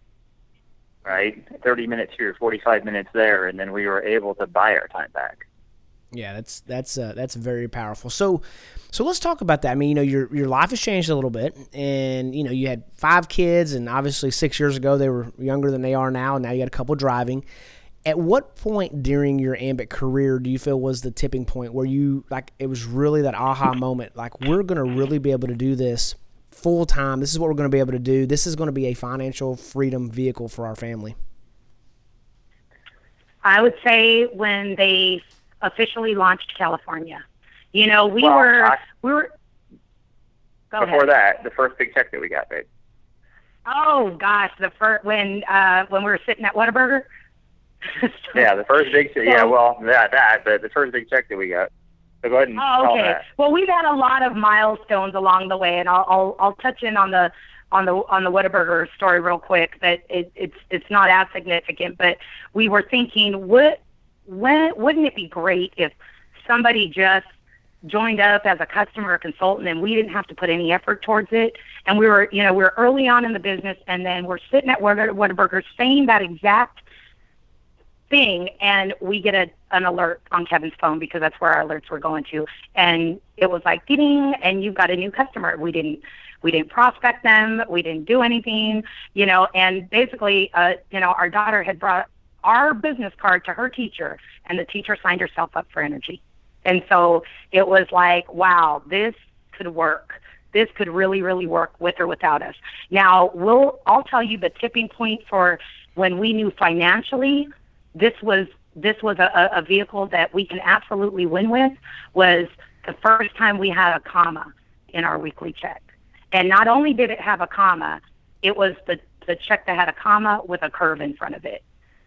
Right, thirty minutes here, forty-five minutes there, and then we were able to buy our time back. Yeah, that's that's uh, that's very powerful. So, so let's talk about that. I mean, you know, your your life has changed a little bit, and you know, you had five kids, and obviously six years ago they were younger than they are now. And now you got a couple driving. At what point during your Ambit career do you feel was the tipping point where you like it was really that aha moment? Like, we're going to really be able to do this full time. This is what we're going to be able to do. This is going to be a financial freedom vehicle for our family. I would say when they officially launched California. You know, we well, were I, we were go before ahead. that, the first big check that we got, babe. Oh gosh, the first when uh when we were sitting at Whataburger. Yeah, the first big check. So, yeah, well, that that, but the first big check that we got. So go ahead and Oh, tell okay. that. Well, we've had a lot of milestones along the way, and I'll I'll, I'll touch in on the on the on the Whataburger story real quick. That it, it's it's not as significant, but we were thinking, what when wouldn't it be great if somebody just joined up as a customer or consultant, and we didn't have to put any effort towards it. And we were, you know, we were early on in the business, and then we're sitting at Whataburger saying that exact thing, and we get a, an alert on Kevin's phone, because that's where our alerts were going to. And it was like, ding, and you've got a new customer. We didn't, we didn't prospect them. We didn't do anything, you know, and basically, uh, you know, our daughter had brought our business card to her teacher, and the teacher signed herself up for Energy. And so it was like, wow, this could work. This could really, really work with or without us. Now, we'll, I'll tell you the tipping point for when we knew financially this was this was a, a vehicle that we can absolutely win with, was the first time we had a comma in our weekly check. And not only did it have a comma, it was the, the check that had a comma with a curve in front of it.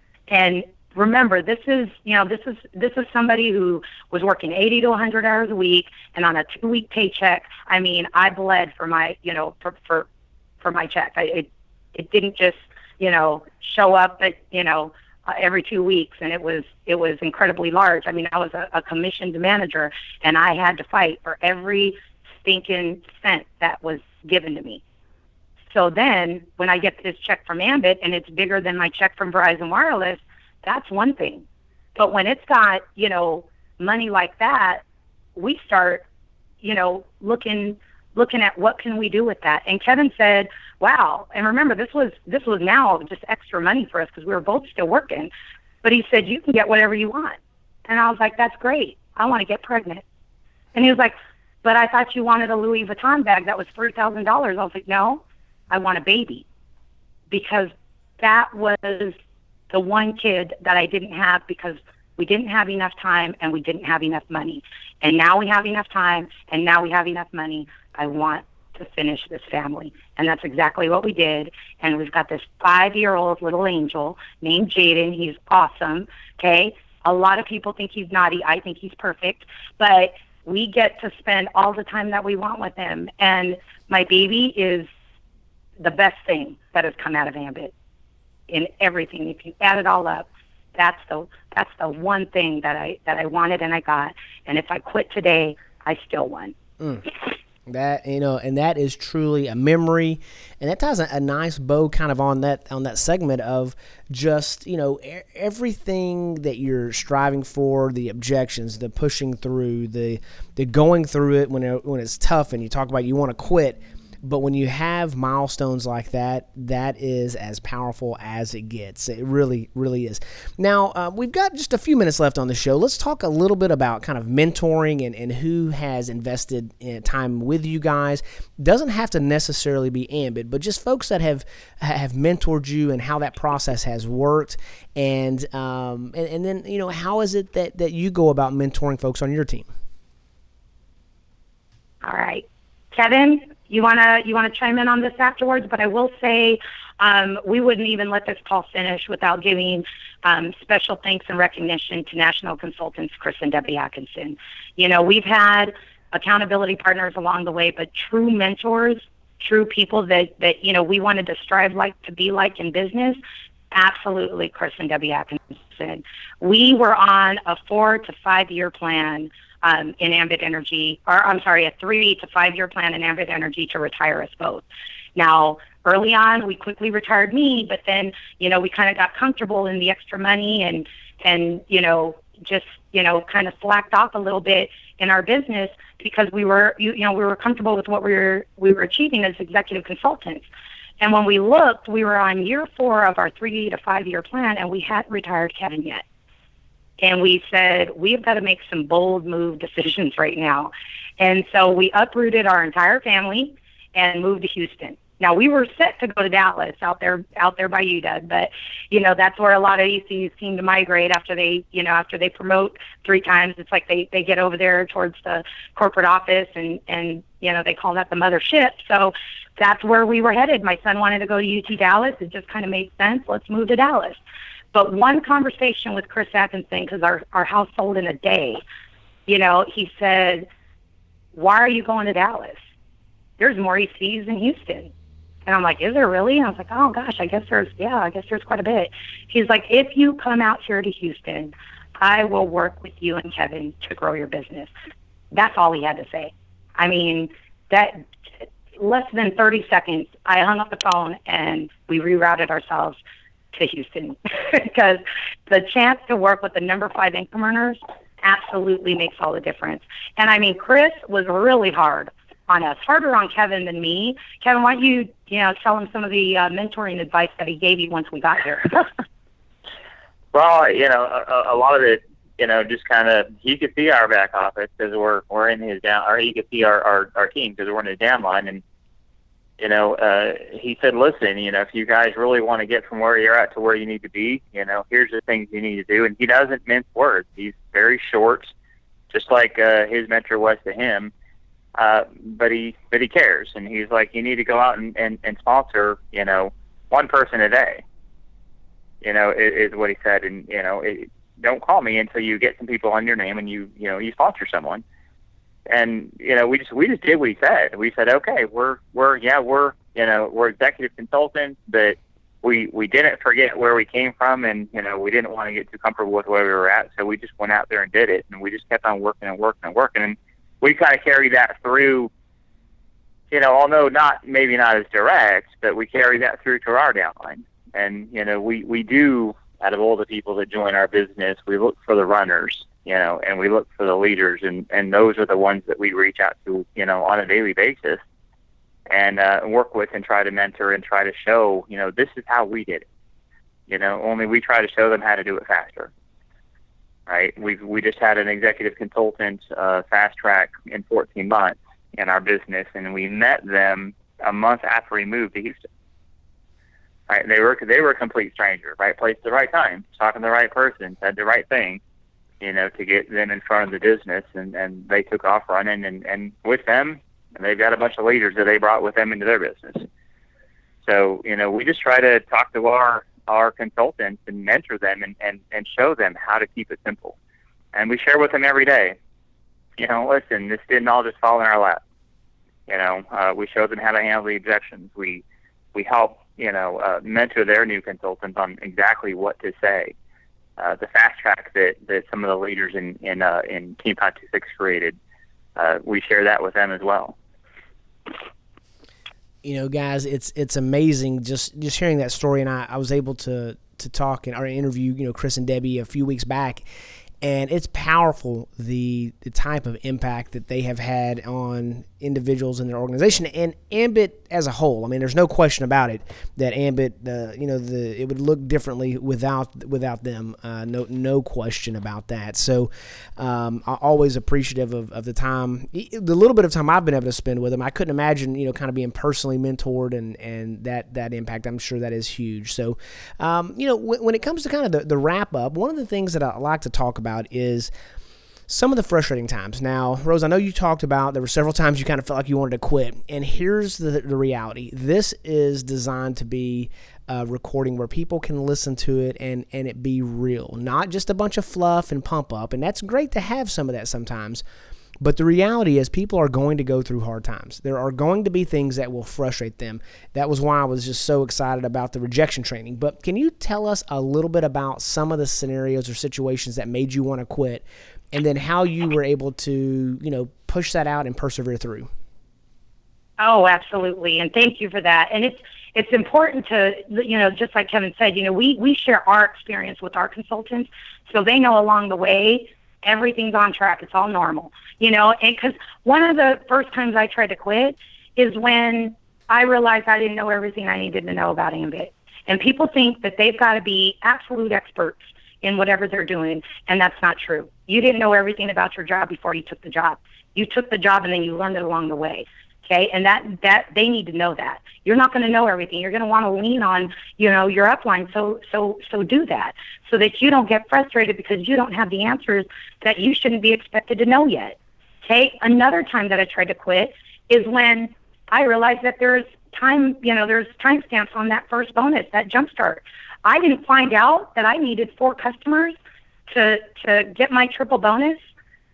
And remember, this is, you know, this is this is somebody who was working eighty to one hundred hours a week, and on a two-week paycheck. I mean, I bled for my, you know, for for, for my check. I, it it didn't just, you know, show up at, you know, uh, every two weeks, and it was it was incredibly large. I mean, I was a, a commissioned manager, and I had to fight for every stinking cent that was given to me. So then, when I get this check from Ambit, and it's bigger than my check from Verizon Wireless, that's one thing. But when it's got, you know, money like that, we start, you know, looking looking at what can we do with that. And Kevin said, wow. And remember, this was this was now just extra money for us because we were both still working. But he said, you can get whatever you want. And I was like, that's great. I want to get pregnant. And he was like, but I thought you wanted a Louis Vuitton bag that was three thousand dollars. I was like, no, I want a baby. Because that was the one kid that I didn't have, because we didn't have enough time and we didn't have enough money. And now we have enough time and now we have enough money. I want to finish this family. And that's exactly what we did. And we've got this five-year-old little angel named Jaden. He's awesome. Okay. A lot of people think he's naughty. I think he's perfect. But we get to spend all the time that we want with him. And my baby is the best thing that has come out of Ambit. In everything, if you add it all up, that's the that's the one thing that I that I wanted and I got. And if I quit today, I still won. Mm. That, you know, and that is truly a memory, and that ties a, a nice bow kind of on that on that segment of just, you know, e- everything that you're striving for, the objections, the pushing through, the the going through it when it, when it's tough, and you talk about you want to quit. But when you have milestones like that, that is as powerful as it gets. It really, really is. Now, uh, we've got just a few minutes left on the show. Let's talk a little bit about kind of mentoring and, and who has invested in time with you guys. Doesn't have to necessarily be Ambit, but just folks that have have mentored you and how that process has worked. And um, and, and then, you know, how is it that, that you go about mentoring folks on your team? All right. Kevin, you wanna you wanna chime in on this afterwards? But I will say, um, we wouldn't even let this call finish without giving um, special thanks and recognition to national consultants Chris and Debbie Atkinson. You know, we've had accountability partners along the way, but true mentors, true people that that you know we wanted to strive like to be like in business. Absolutely, Chris and Debbie Atkinson. We were on a four to five year plan. Um, in Ambit Energy, or I'm sorry, a three to five year plan in Ambit Energy to retire us both. Now, early on, we quickly retired me, but then, you know, we kind of got comfortable in the extra money and, and, you know, just, you know, kind of slacked off a little bit in our business because we were, you, you know, we were comfortable with what we were, we were achieving as executive consultants. And when we looked, we were on year four of our three to five year plan, and we hadn't retired Kevin yet. And we said, we've got to make some bold move decisions right now. And so we uprooted our entire family and moved to Houston. Now, we were set to go to Dallas out there out there by U W, but, you know, that's where a lot of E Cs seem to migrate after they, you know, after they promote three times. It's like they, they get over there towards the corporate office and, and, you know, they call that the mothership. So that's where we were headed. My son wanted to go to U T Dallas. It just kind of made sense. Let's move to Dallas. But one conversation with Chris Atkinson, because our, our house sold in a day, You know, he said, why are you going to Dallas? There's more E Cs in Houston. And I'm like, is there really? And I was like, oh, gosh, I guess there's, yeah, I guess there's quite a bit. He's like, if you come out here to Houston, I will work with you and Kevin to grow your business. That's all he had to say. I mean, that less than thirty seconds, I hung up the phone and we rerouted ourselves to Houston because the chance to work with the number five income earners absolutely makes all the difference. And I mean, Chris was really hard on us, harder on Kevin than me. Kevin, why don't you, you know, tell him some of the uh, mentoring advice that he gave you once we got here? Well, you know, a, a lot of it, you know, just kind of, he could see our back office because we're, we're in his down, or he could see our, our, our team because we're in his downline. And, you know, uh, he said, listen, you know, if you guys really want to get from where you're at to where you need to be, you know, here's the things you need to do. And he doesn't mince words. He's very short, just like uh, his mentor was to him. Uh, but he, but he cares. And he's like, you need to go out and, and, and sponsor, you know, one person a day, you know, is, is what he said. And, you know, it, don't call me until you get some people on your name and you, you know, you sponsor someone. And, you know, we just, we just did what he said. We said, okay, we're, we're, yeah, we're, you know, we're executive consultants, but we, we didn't forget where we came from. And, you know, we didn't want to get too comfortable with where we were at. So we just went out there and did it. And we just kept on working and working and working. And we kind of carried that through, you know, although not, maybe not as direct, but we carry that through to our downline. And, you know, we, we do, out of all the people that join our business, we look for the runners, you know, and we look for the leaders, and, and those are the ones that we reach out to, you know, on a daily basis and uh, work with and try to mentor and try to show, you know, this is how we did it. You know, only we try to show them how to do it faster, right? We've, we just had an executive consultant uh, fast track in fourteen months in our business, and we met them a month after we moved to Houston. Right, they were they were a complete stranger, right place at the right time, talking to the right person, said the right thing, you know, to get them in front of the business, and, and they took off running, and, and with them, and they've got a bunch of leaders that they brought with them into their business. So, you know, we just try to talk to our, our consultants and mentor them and, and, and show them how to keep it simple. And we share with them every day, you know, listen, this didn't all just fall in our lap. You know, uh, we show them how to handle the objections. We, we help, you know, uh, mentor their new consultants on exactly what to say. Uh, the fast track that, that some of the leaders in in, uh, in Team five two six created, uh, we share that with them as well. You know, guys, it's it's amazing just just hearing that story. And I, I was able to to talk and or interview, you know, Chris and Debbie a few weeks back. And it's powerful, the the type of impact that they have had on individuals in their organization and Ambit as a whole. I mean, there's no question about it that Ambit, uh, you know, the it would look differently without without them. Uh, no no question about that. So um, I'm always appreciative of, of the time, the little bit of time I've been able to spend with them. I couldn't imagine, you know, kind of being personally mentored and, and that, that impact. I'm sure that is huge. So, um, you know, when, when it comes to kind of the, the wrap up, one of the things that I like to talk about is some of the frustrating times. Now, Rose, I know you talked about there were several times you kind of felt like you wanted to quit, and here's the, the reality. This is designed to be a recording where people can listen to it and, and it be real, not just a bunch of fluff and pump up, and that's great to have some of that sometimes. But the reality is people are going to go through hard times. There are going to be things that will frustrate them. That was why I was just so excited about the rejection training. But can you tell us a little bit about some of the scenarios or situations that made you want to quit, and then how you were able to, you know, push that out and persevere through? Oh, absolutely. And thank you for that. And it's it's important to, you know, just like Kevin said, you know, we, we share our experience with our consultants so they know along the way everything's on track. It's all normal, you know, and because one of the first times I tried to quit is when I realized I didn't know everything I needed to know about Ambit. And people think that they've got to be absolute experts in whatever they're doing, and that's not true. You didn't know everything about your job before you took the job. You took the job and then you learned it along the way. Okay, and that, that they need to know that. You're not going to know everything. You're going to want to lean on, you know, your upline. So so so do that so that you don't get frustrated because you don't have the answers that you shouldn't be expected to know yet. Okay, another time that I tried to quit is when I realized that there's time, you know, there's timestamps on that first bonus, that jumpstart. I didn't find out that I needed four customers to to get my triple bonus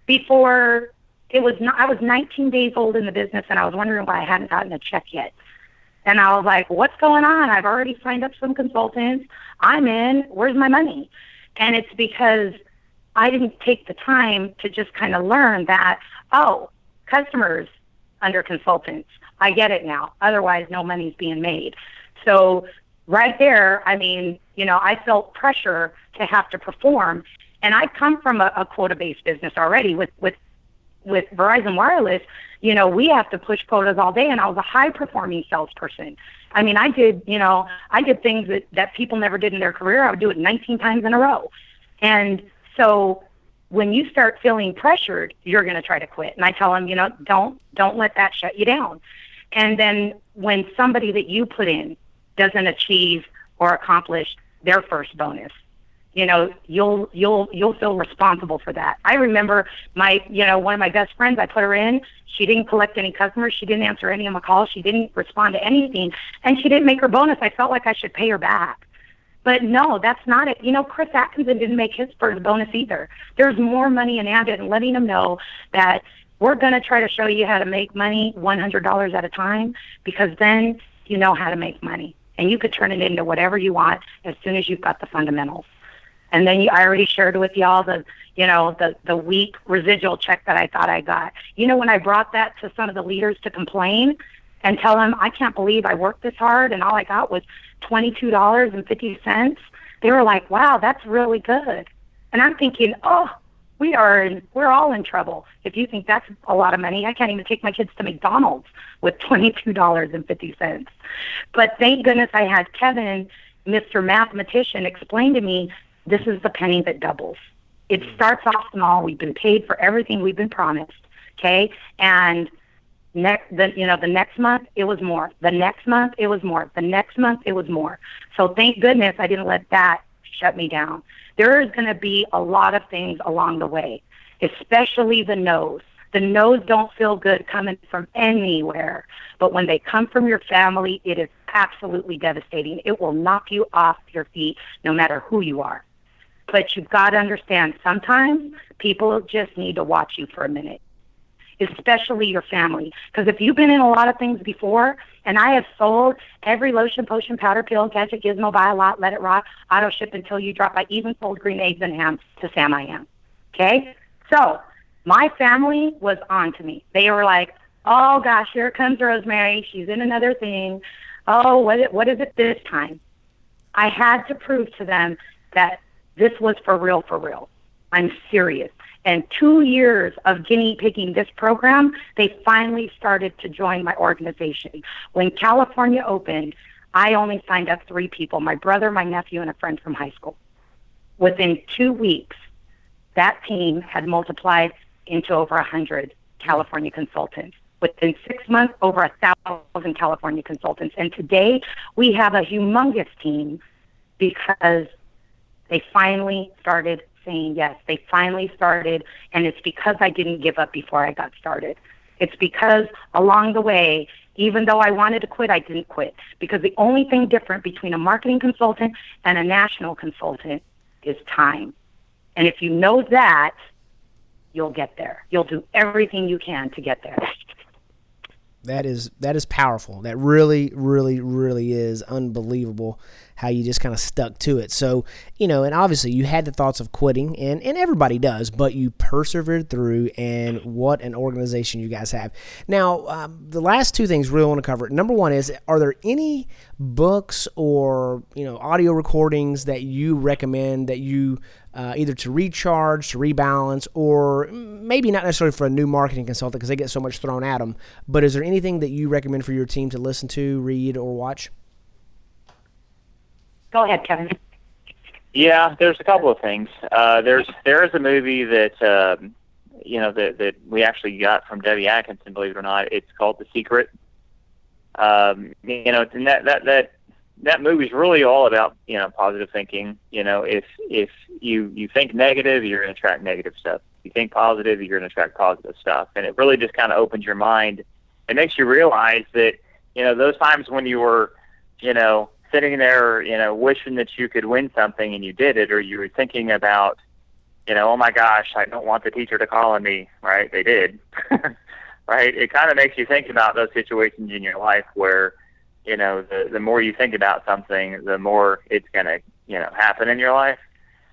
before it was not, I was nineteen days old in the business, and I was wondering why I hadn't gotten a check yet. And I was like, what's going on? I've already signed up some consultants. I'm in. Where's my money? And it's because I didn't take the time to just kind of learn that, oh, customers under consultants. I get it now. Otherwise, no money's being made. So right there, I mean, you know, I felt pressure to have to perform. And I come from a, a quota-based business already with, with with Verizon Wireless. You know, we have to push quotas all day, and I was a high-performing salesperson. I mean, I did, you know, I did things that, that people never did in their career. I would do it nineteen times in a row. And so when you start feeling pressured, you're going to try to quit. And I tell them, you know, don't don't let that shut you down. And then when somebody that you put in doesn't achieve or accomplish their first bonus, you know, you'll you'll you'll feel responsible for that. I remember my, you know, one of my best friends, I put her in. She didn't collect any customers. She didn't answer any of my calls. She didn't respond to anything. And she didn't make her bonus. I felt like I should pay her back. But no, that's not it. You know, Chris Atkinson didn't make his first bonus either. There's more money in Ambit, and letting them know that we're going to try to show you how to make money one hundred dollars at a time, because then you know how to make money. And you could turn it into whatever you want as soon as you've got the fundamentals. And then you, I already shared with y'all the, you know, the, the week residual check that I thought I got. You know, when I brought that to some of the leaders to complain and tell them, I can't believe I worked this hard and all I got was twenty-two dollars and fifty cents, they were like, wow, that's really good. And I'm thinking, oh, we are in, we're all in trouble. If you think that's a lot of money, I can't even take my kids to McDonald's with twenty-two dollars and fifty cents. But thank goodness I had Kevin, Mister Mathematician, explain to me, this is the penny that doubles. It starts off small. We've been paid for everything we've been promised, okay? And next, the, you know, the next month it was more. The next month it was more. The next month it was more. So thank goodness I didn't let that shut me down. There is going to be a lot of things along the way, especially the no's. The no's don't feel good coming from anywhere, but when they come from your family, it is absolutely devastating. It will knock you off your feet no matter who you are. But you've got to understand, sometimes people just need to watch you for a minute, especially your family. Because if you've been in a lot of things before, and I have sold every lotion, potion, powder, pill, gadget, gizmo, buy a lot, let it rot, auto ship until you drop. I even sold green eggs and ham to Sam I Am. Okay? So my family was on to me. They were like, oh, gosh, here comes Rosemary. She's in another thing. Oh, what, what is it this time? I had to prove to them that this was for real, for real. I'm serious. And two years of guinea pigging this program, they finally started to join my organization. When California opened, I only signed up three people, my brother, my nephew, and a friend from high school. Within two weeks, that team had multiplied into over one hundred California consultants. Within six months, over a thousand California consultants. And today, we have a humongous team because they finally started saying yes. They finally started, and it's because I didn't give up before I got started. It's because along the way, even though I wanted to quit, I didn't quit. Because the only thing different between a marketing consultant and a national consultant is time. And if you know that, you'll get there. You'll do everything you can to get there. That is that is powerful. That really, really, really is unbelievable how you just kind of stuck to it. So, you know, and obviously you had the thoughts of quitting, and, and everybody does, but you persevered through, and what an organization you guys have. Now, um, the last two things we really want to cover. Number one is, are there any books or, you know, audio recordings that you recommend that you Uh, either to recharge, to rebalance, or maybe not necessarily for a new marketing consultant because they get so much thrown at them, but is there anything that you recommend for your team to listen to, read, or watch? Go ahead, Kevin. Yeah, there's a couple of things. Uh, there's there is a movie that um, you know that that we actually got from Debbie Atkinson, believe it or not. It's called The Secret. Um, you know, and that that that. That movie's really all about, you know, positive thinking. You know, if if you, you think negative, you're going to attract negative stuff. If you think positive, you're going to attract positive stuff. And it really just kind of opens your mind. It makes you realize that, you know, those times when you were, you know, sitting there, you know, wishing that you could win something and you did it, or you were thinking about, you know, oh my gosh, I don't want the teacher to call on me, right? They did, right? It kind of makes you think about those situations in your life where, you know, the, the more you think about something, the more it's going to, you know, happen in your life.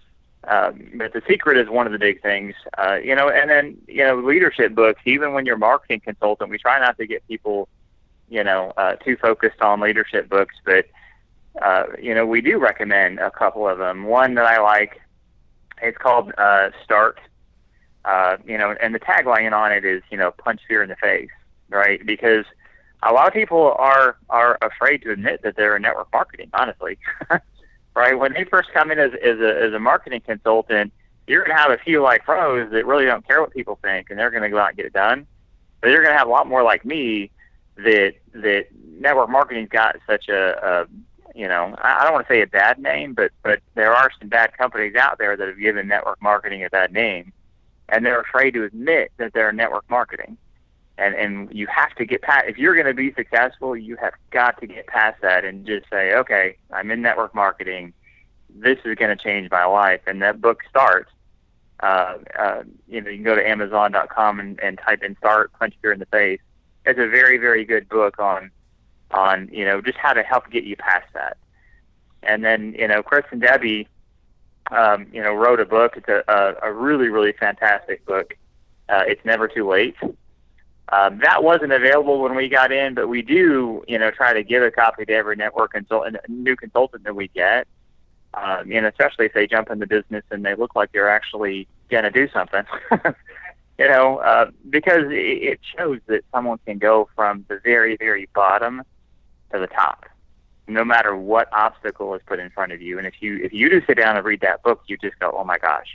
Um, but the secret is one of the big things, uh, you know, and then, you know, leadership books, even when you're a marketing consultant, we try not to get people, you know, uh, too focused on leadership books, but, uh, you know, we do recommend a couple of them. One that I like, it's called uh, Start, uh, you know, and the tagline on it is, you know, punch fear in the face, right? Because a lot of people are, are afraid to admit that they're in network marketing, honestly, right? When they first come in as, as, a, as a marketing consultant, you're going to have a few like pros that really don't care what people think, and they're going to go out and get it done. But you're going to have a lot more like me that, that network marketing's got such a, a you know, I don't want to say a bad name, but, but there are some bad companies out there that have given network marketing a bad name, and they're afraid to admit that they're network marketing. And, and you have to get past, if you're going to be successful, you have got to get past that and just say, okay, I'm in network marketing. This is going to change my life. And that book starts, uh, uh, you know, you can go to amazon dot com and, and type in Start, punch fear in the face. It's a very, very good book on, on, you know, just how to help get you past that. And then, you know, Chris and Debbie, um, you know, wrote a book. It's a, a, a really, really fantastic book. Uh, It's Never Too Late. Um, that wasn't available when we got in, but we do, you know, try to give a copy to every network consultant, new consultant that we get. Um, and especially if they jump in the business and they look like they're actually going to do something. You know, uh, because it, it shows that someone can go from the very, very bottom to the top, no matter what obstacle is put in front of you. And if you if you do sit down and read that book, you just go, oh my gosh,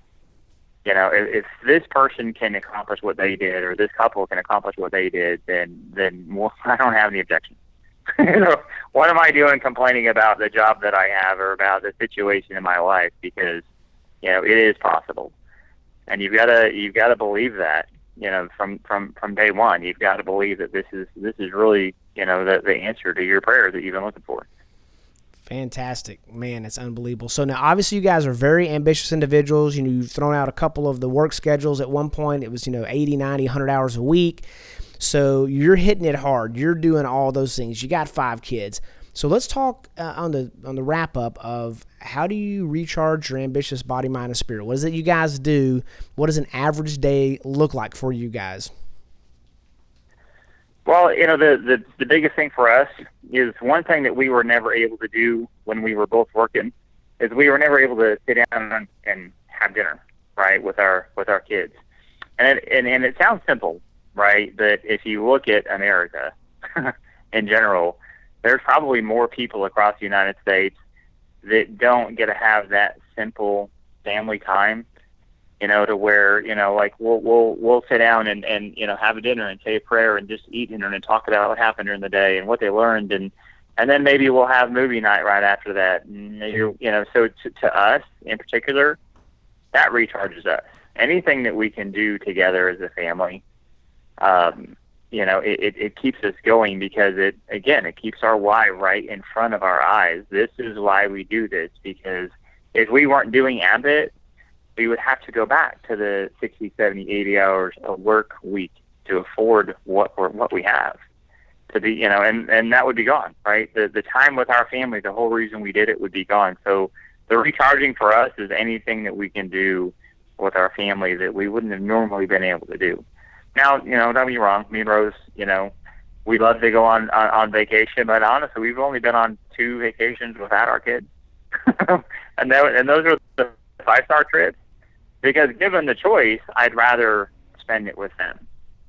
you know, if, if this person can accomplish what they did, or this couple can accomplish what they did, then then well, I don't have any objections. You know, what am I doing complaining about the job that I have or about the situation in my life? Because, you know, it is possible, and you've got to you've got to believe that. You know, from, from, from day one, you've got to believe that this is this is really, you know, the, the answer to your prayer that you've been looking for. Fantastic. Man, it's unbelievable. So now, obviously, you guys are very ambitious individuals. You know, you've thrown out a couple of the work schedules at one point. It was, you know, eighty, ninety, one hundred hours a week. So you're hitting it hard. You're doing all those things. You got five kids. So let's talk uh, on the on the wrap-up of how do you recharge your ambitious body, mind, and spirit? What is it you guys do? What does an average day look like for you guys? Well, you know, the, the, the biggest thing for us is one thing that we were never able to do when we were both working is we were never able to sit down and, and have dinner, right, with our with our kids. And it, and, and it sounds simple, right, but if you look at America in general, there's probably more people across the United States that don't get to have that simple family time, you know, to where, you know, like we'll we'll we'll sit down and, and you know, have a dinner and say a prayer and just eat dinner and talk about what happened during the day and what they learned, and and then maybe we'll have movie night right after that. And you you know, so to, to us in particular, that recharges us. Anything that we can do together as a family, um, you know, it, it, it keeps us going because it, again, it keeps our why right in front of our eyes. This is why we do this, because if we weren't doing Ambit, we would have to go back to the sixty, seventy, eighty hours a work week to afford what we're, what we have to be, you know, and, and that would be gone, right? The, the time with our family, the whole reason we did it would be gone. So the recharging for us is anything that we can do with our family that we wouldn't have normally been able to do. Now, you know, don't get me wrong, me and Rose, you know, we love to go on, on, on vacation, but honestly, we've only been on two vacations without our kids. and, that, and those are the five-star trips, because given the choice, I'd rather spend it with them.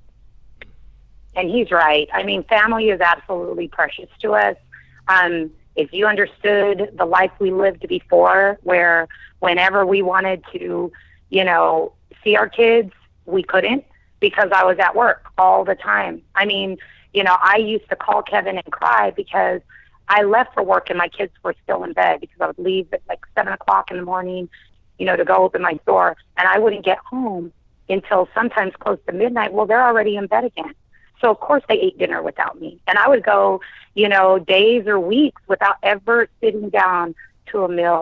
And he's right. I mean, family is absolutely precious to us. Um, if you understood the life we lived before, where whenever we wanted to, you know, see our kids, we couldn't, because I was at work all the time. I mean, you know, I used to call Kevin and cry because I left for work and my kids were still in bed, because I would leave at like seven o'clock in the morning, you know, to go open my store, and I wouldn't get home until sometimes close to midnight. Well, they're already in bed again. So of course they ate dinner without me. And I would go, you know, days or weeks without ever sitting down to a meal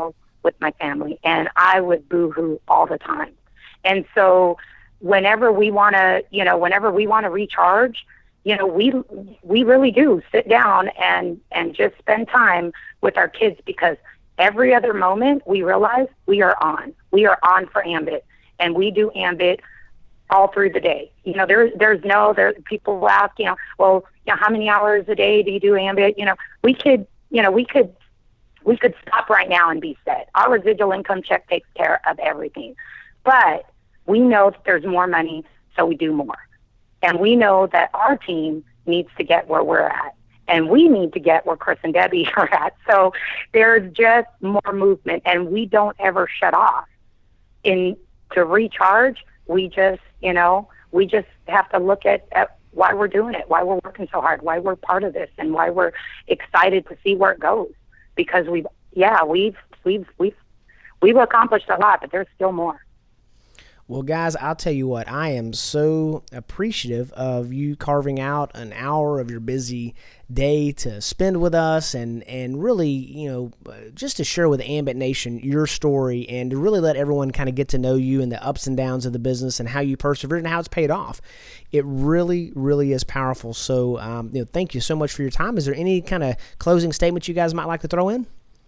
with my family, and I would boo-hoo all the time. And so whenever we want to, you know, whenever we want to recharge, you know, we we really do sit down and, and just spend time with our kids, because every other moment we realize we are on. We are on for Ambit, and we do Ambit all through the day. You know, there's there's no, there people will ask, you know, well, you know, how many hours a day do you do Ambit? You know, we could, you know, we could, we could stop right now and be set. Our residual income check takes care of everything. But we know that there's more money, so we do more. And we know that our team needs to get where we're at, and we need to get where Chris and Debbie are at. So there's just more movement, and we don't ever shut off. In to recharge, we just, you know, we just have to look at, at why we're doing it, why we're working so hard, why we're part of this, and why we're excited to see where it goes. Because we've, yeah, we've, we've, we've, we've accomplished a lot, but there's still more. Well, guys, I'll tell you what, I am so appreciative of you carving out an hour of your busy day to spend with us, and, and really, you know, just to share with Ambit Nation your story, and to really let everyone kind of get to know you and the ups and downs of the business and how you persevered and how it's paid off. It really, really is powerful. So, um, you know, thank you so much for your time. Is there any kind of closing statements you guys might like to throw in?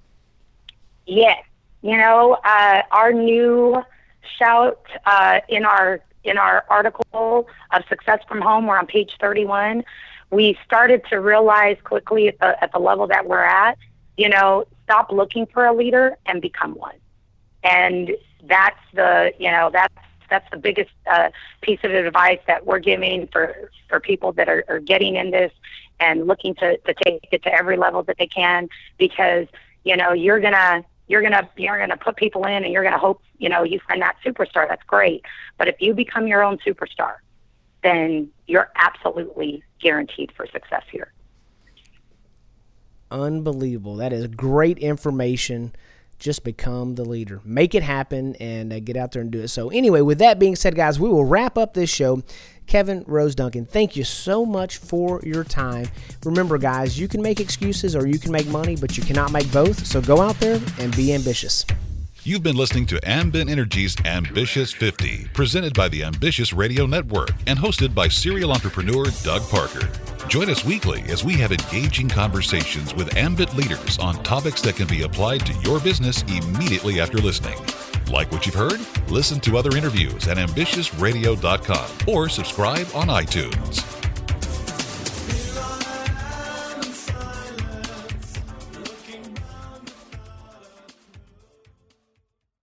Yes. You know, uh, our new shout uh, in our in our article of Success from Home, we're on page thirty-one. We started to realize quickly at the at the level that we're at, you know, stop looking for a leader and become one. And that's the, you know, that's that's the biggest uh, piece of advice that we're giving for for people that are, are getting in this and looking to, to take it to every level that they can, because, you know, you're gonna You're gonna you're gonna put people in, and you're gonna hope, you know, you find that superstar. That's great, but if you become your own superstar, then you're absolutely guaranteed for success here. Unbelievable! That is great information. Just become the leader. Make it happen, and uh, get out there and do it. So anyway, with that being said, guys, we will wrap up this show. Kevin Rose Duncan, thank you so much for your time. Remember, guys, you can make excuses or you can make money, but you cannot make both. So go out there and be ambitious. You've been listening to Ambit Energy's Ambitious fifty, presented by the Ambitious Radio Network and hosted by serial entrepreneur Doug Parker. Join us weekly as we have engaging conversations with Ambit leaders on topics that can be applied to your business immediately after listening. Like what you've heard? Listen to other interviews at ambitious radio dot com or subscribe on iTunes.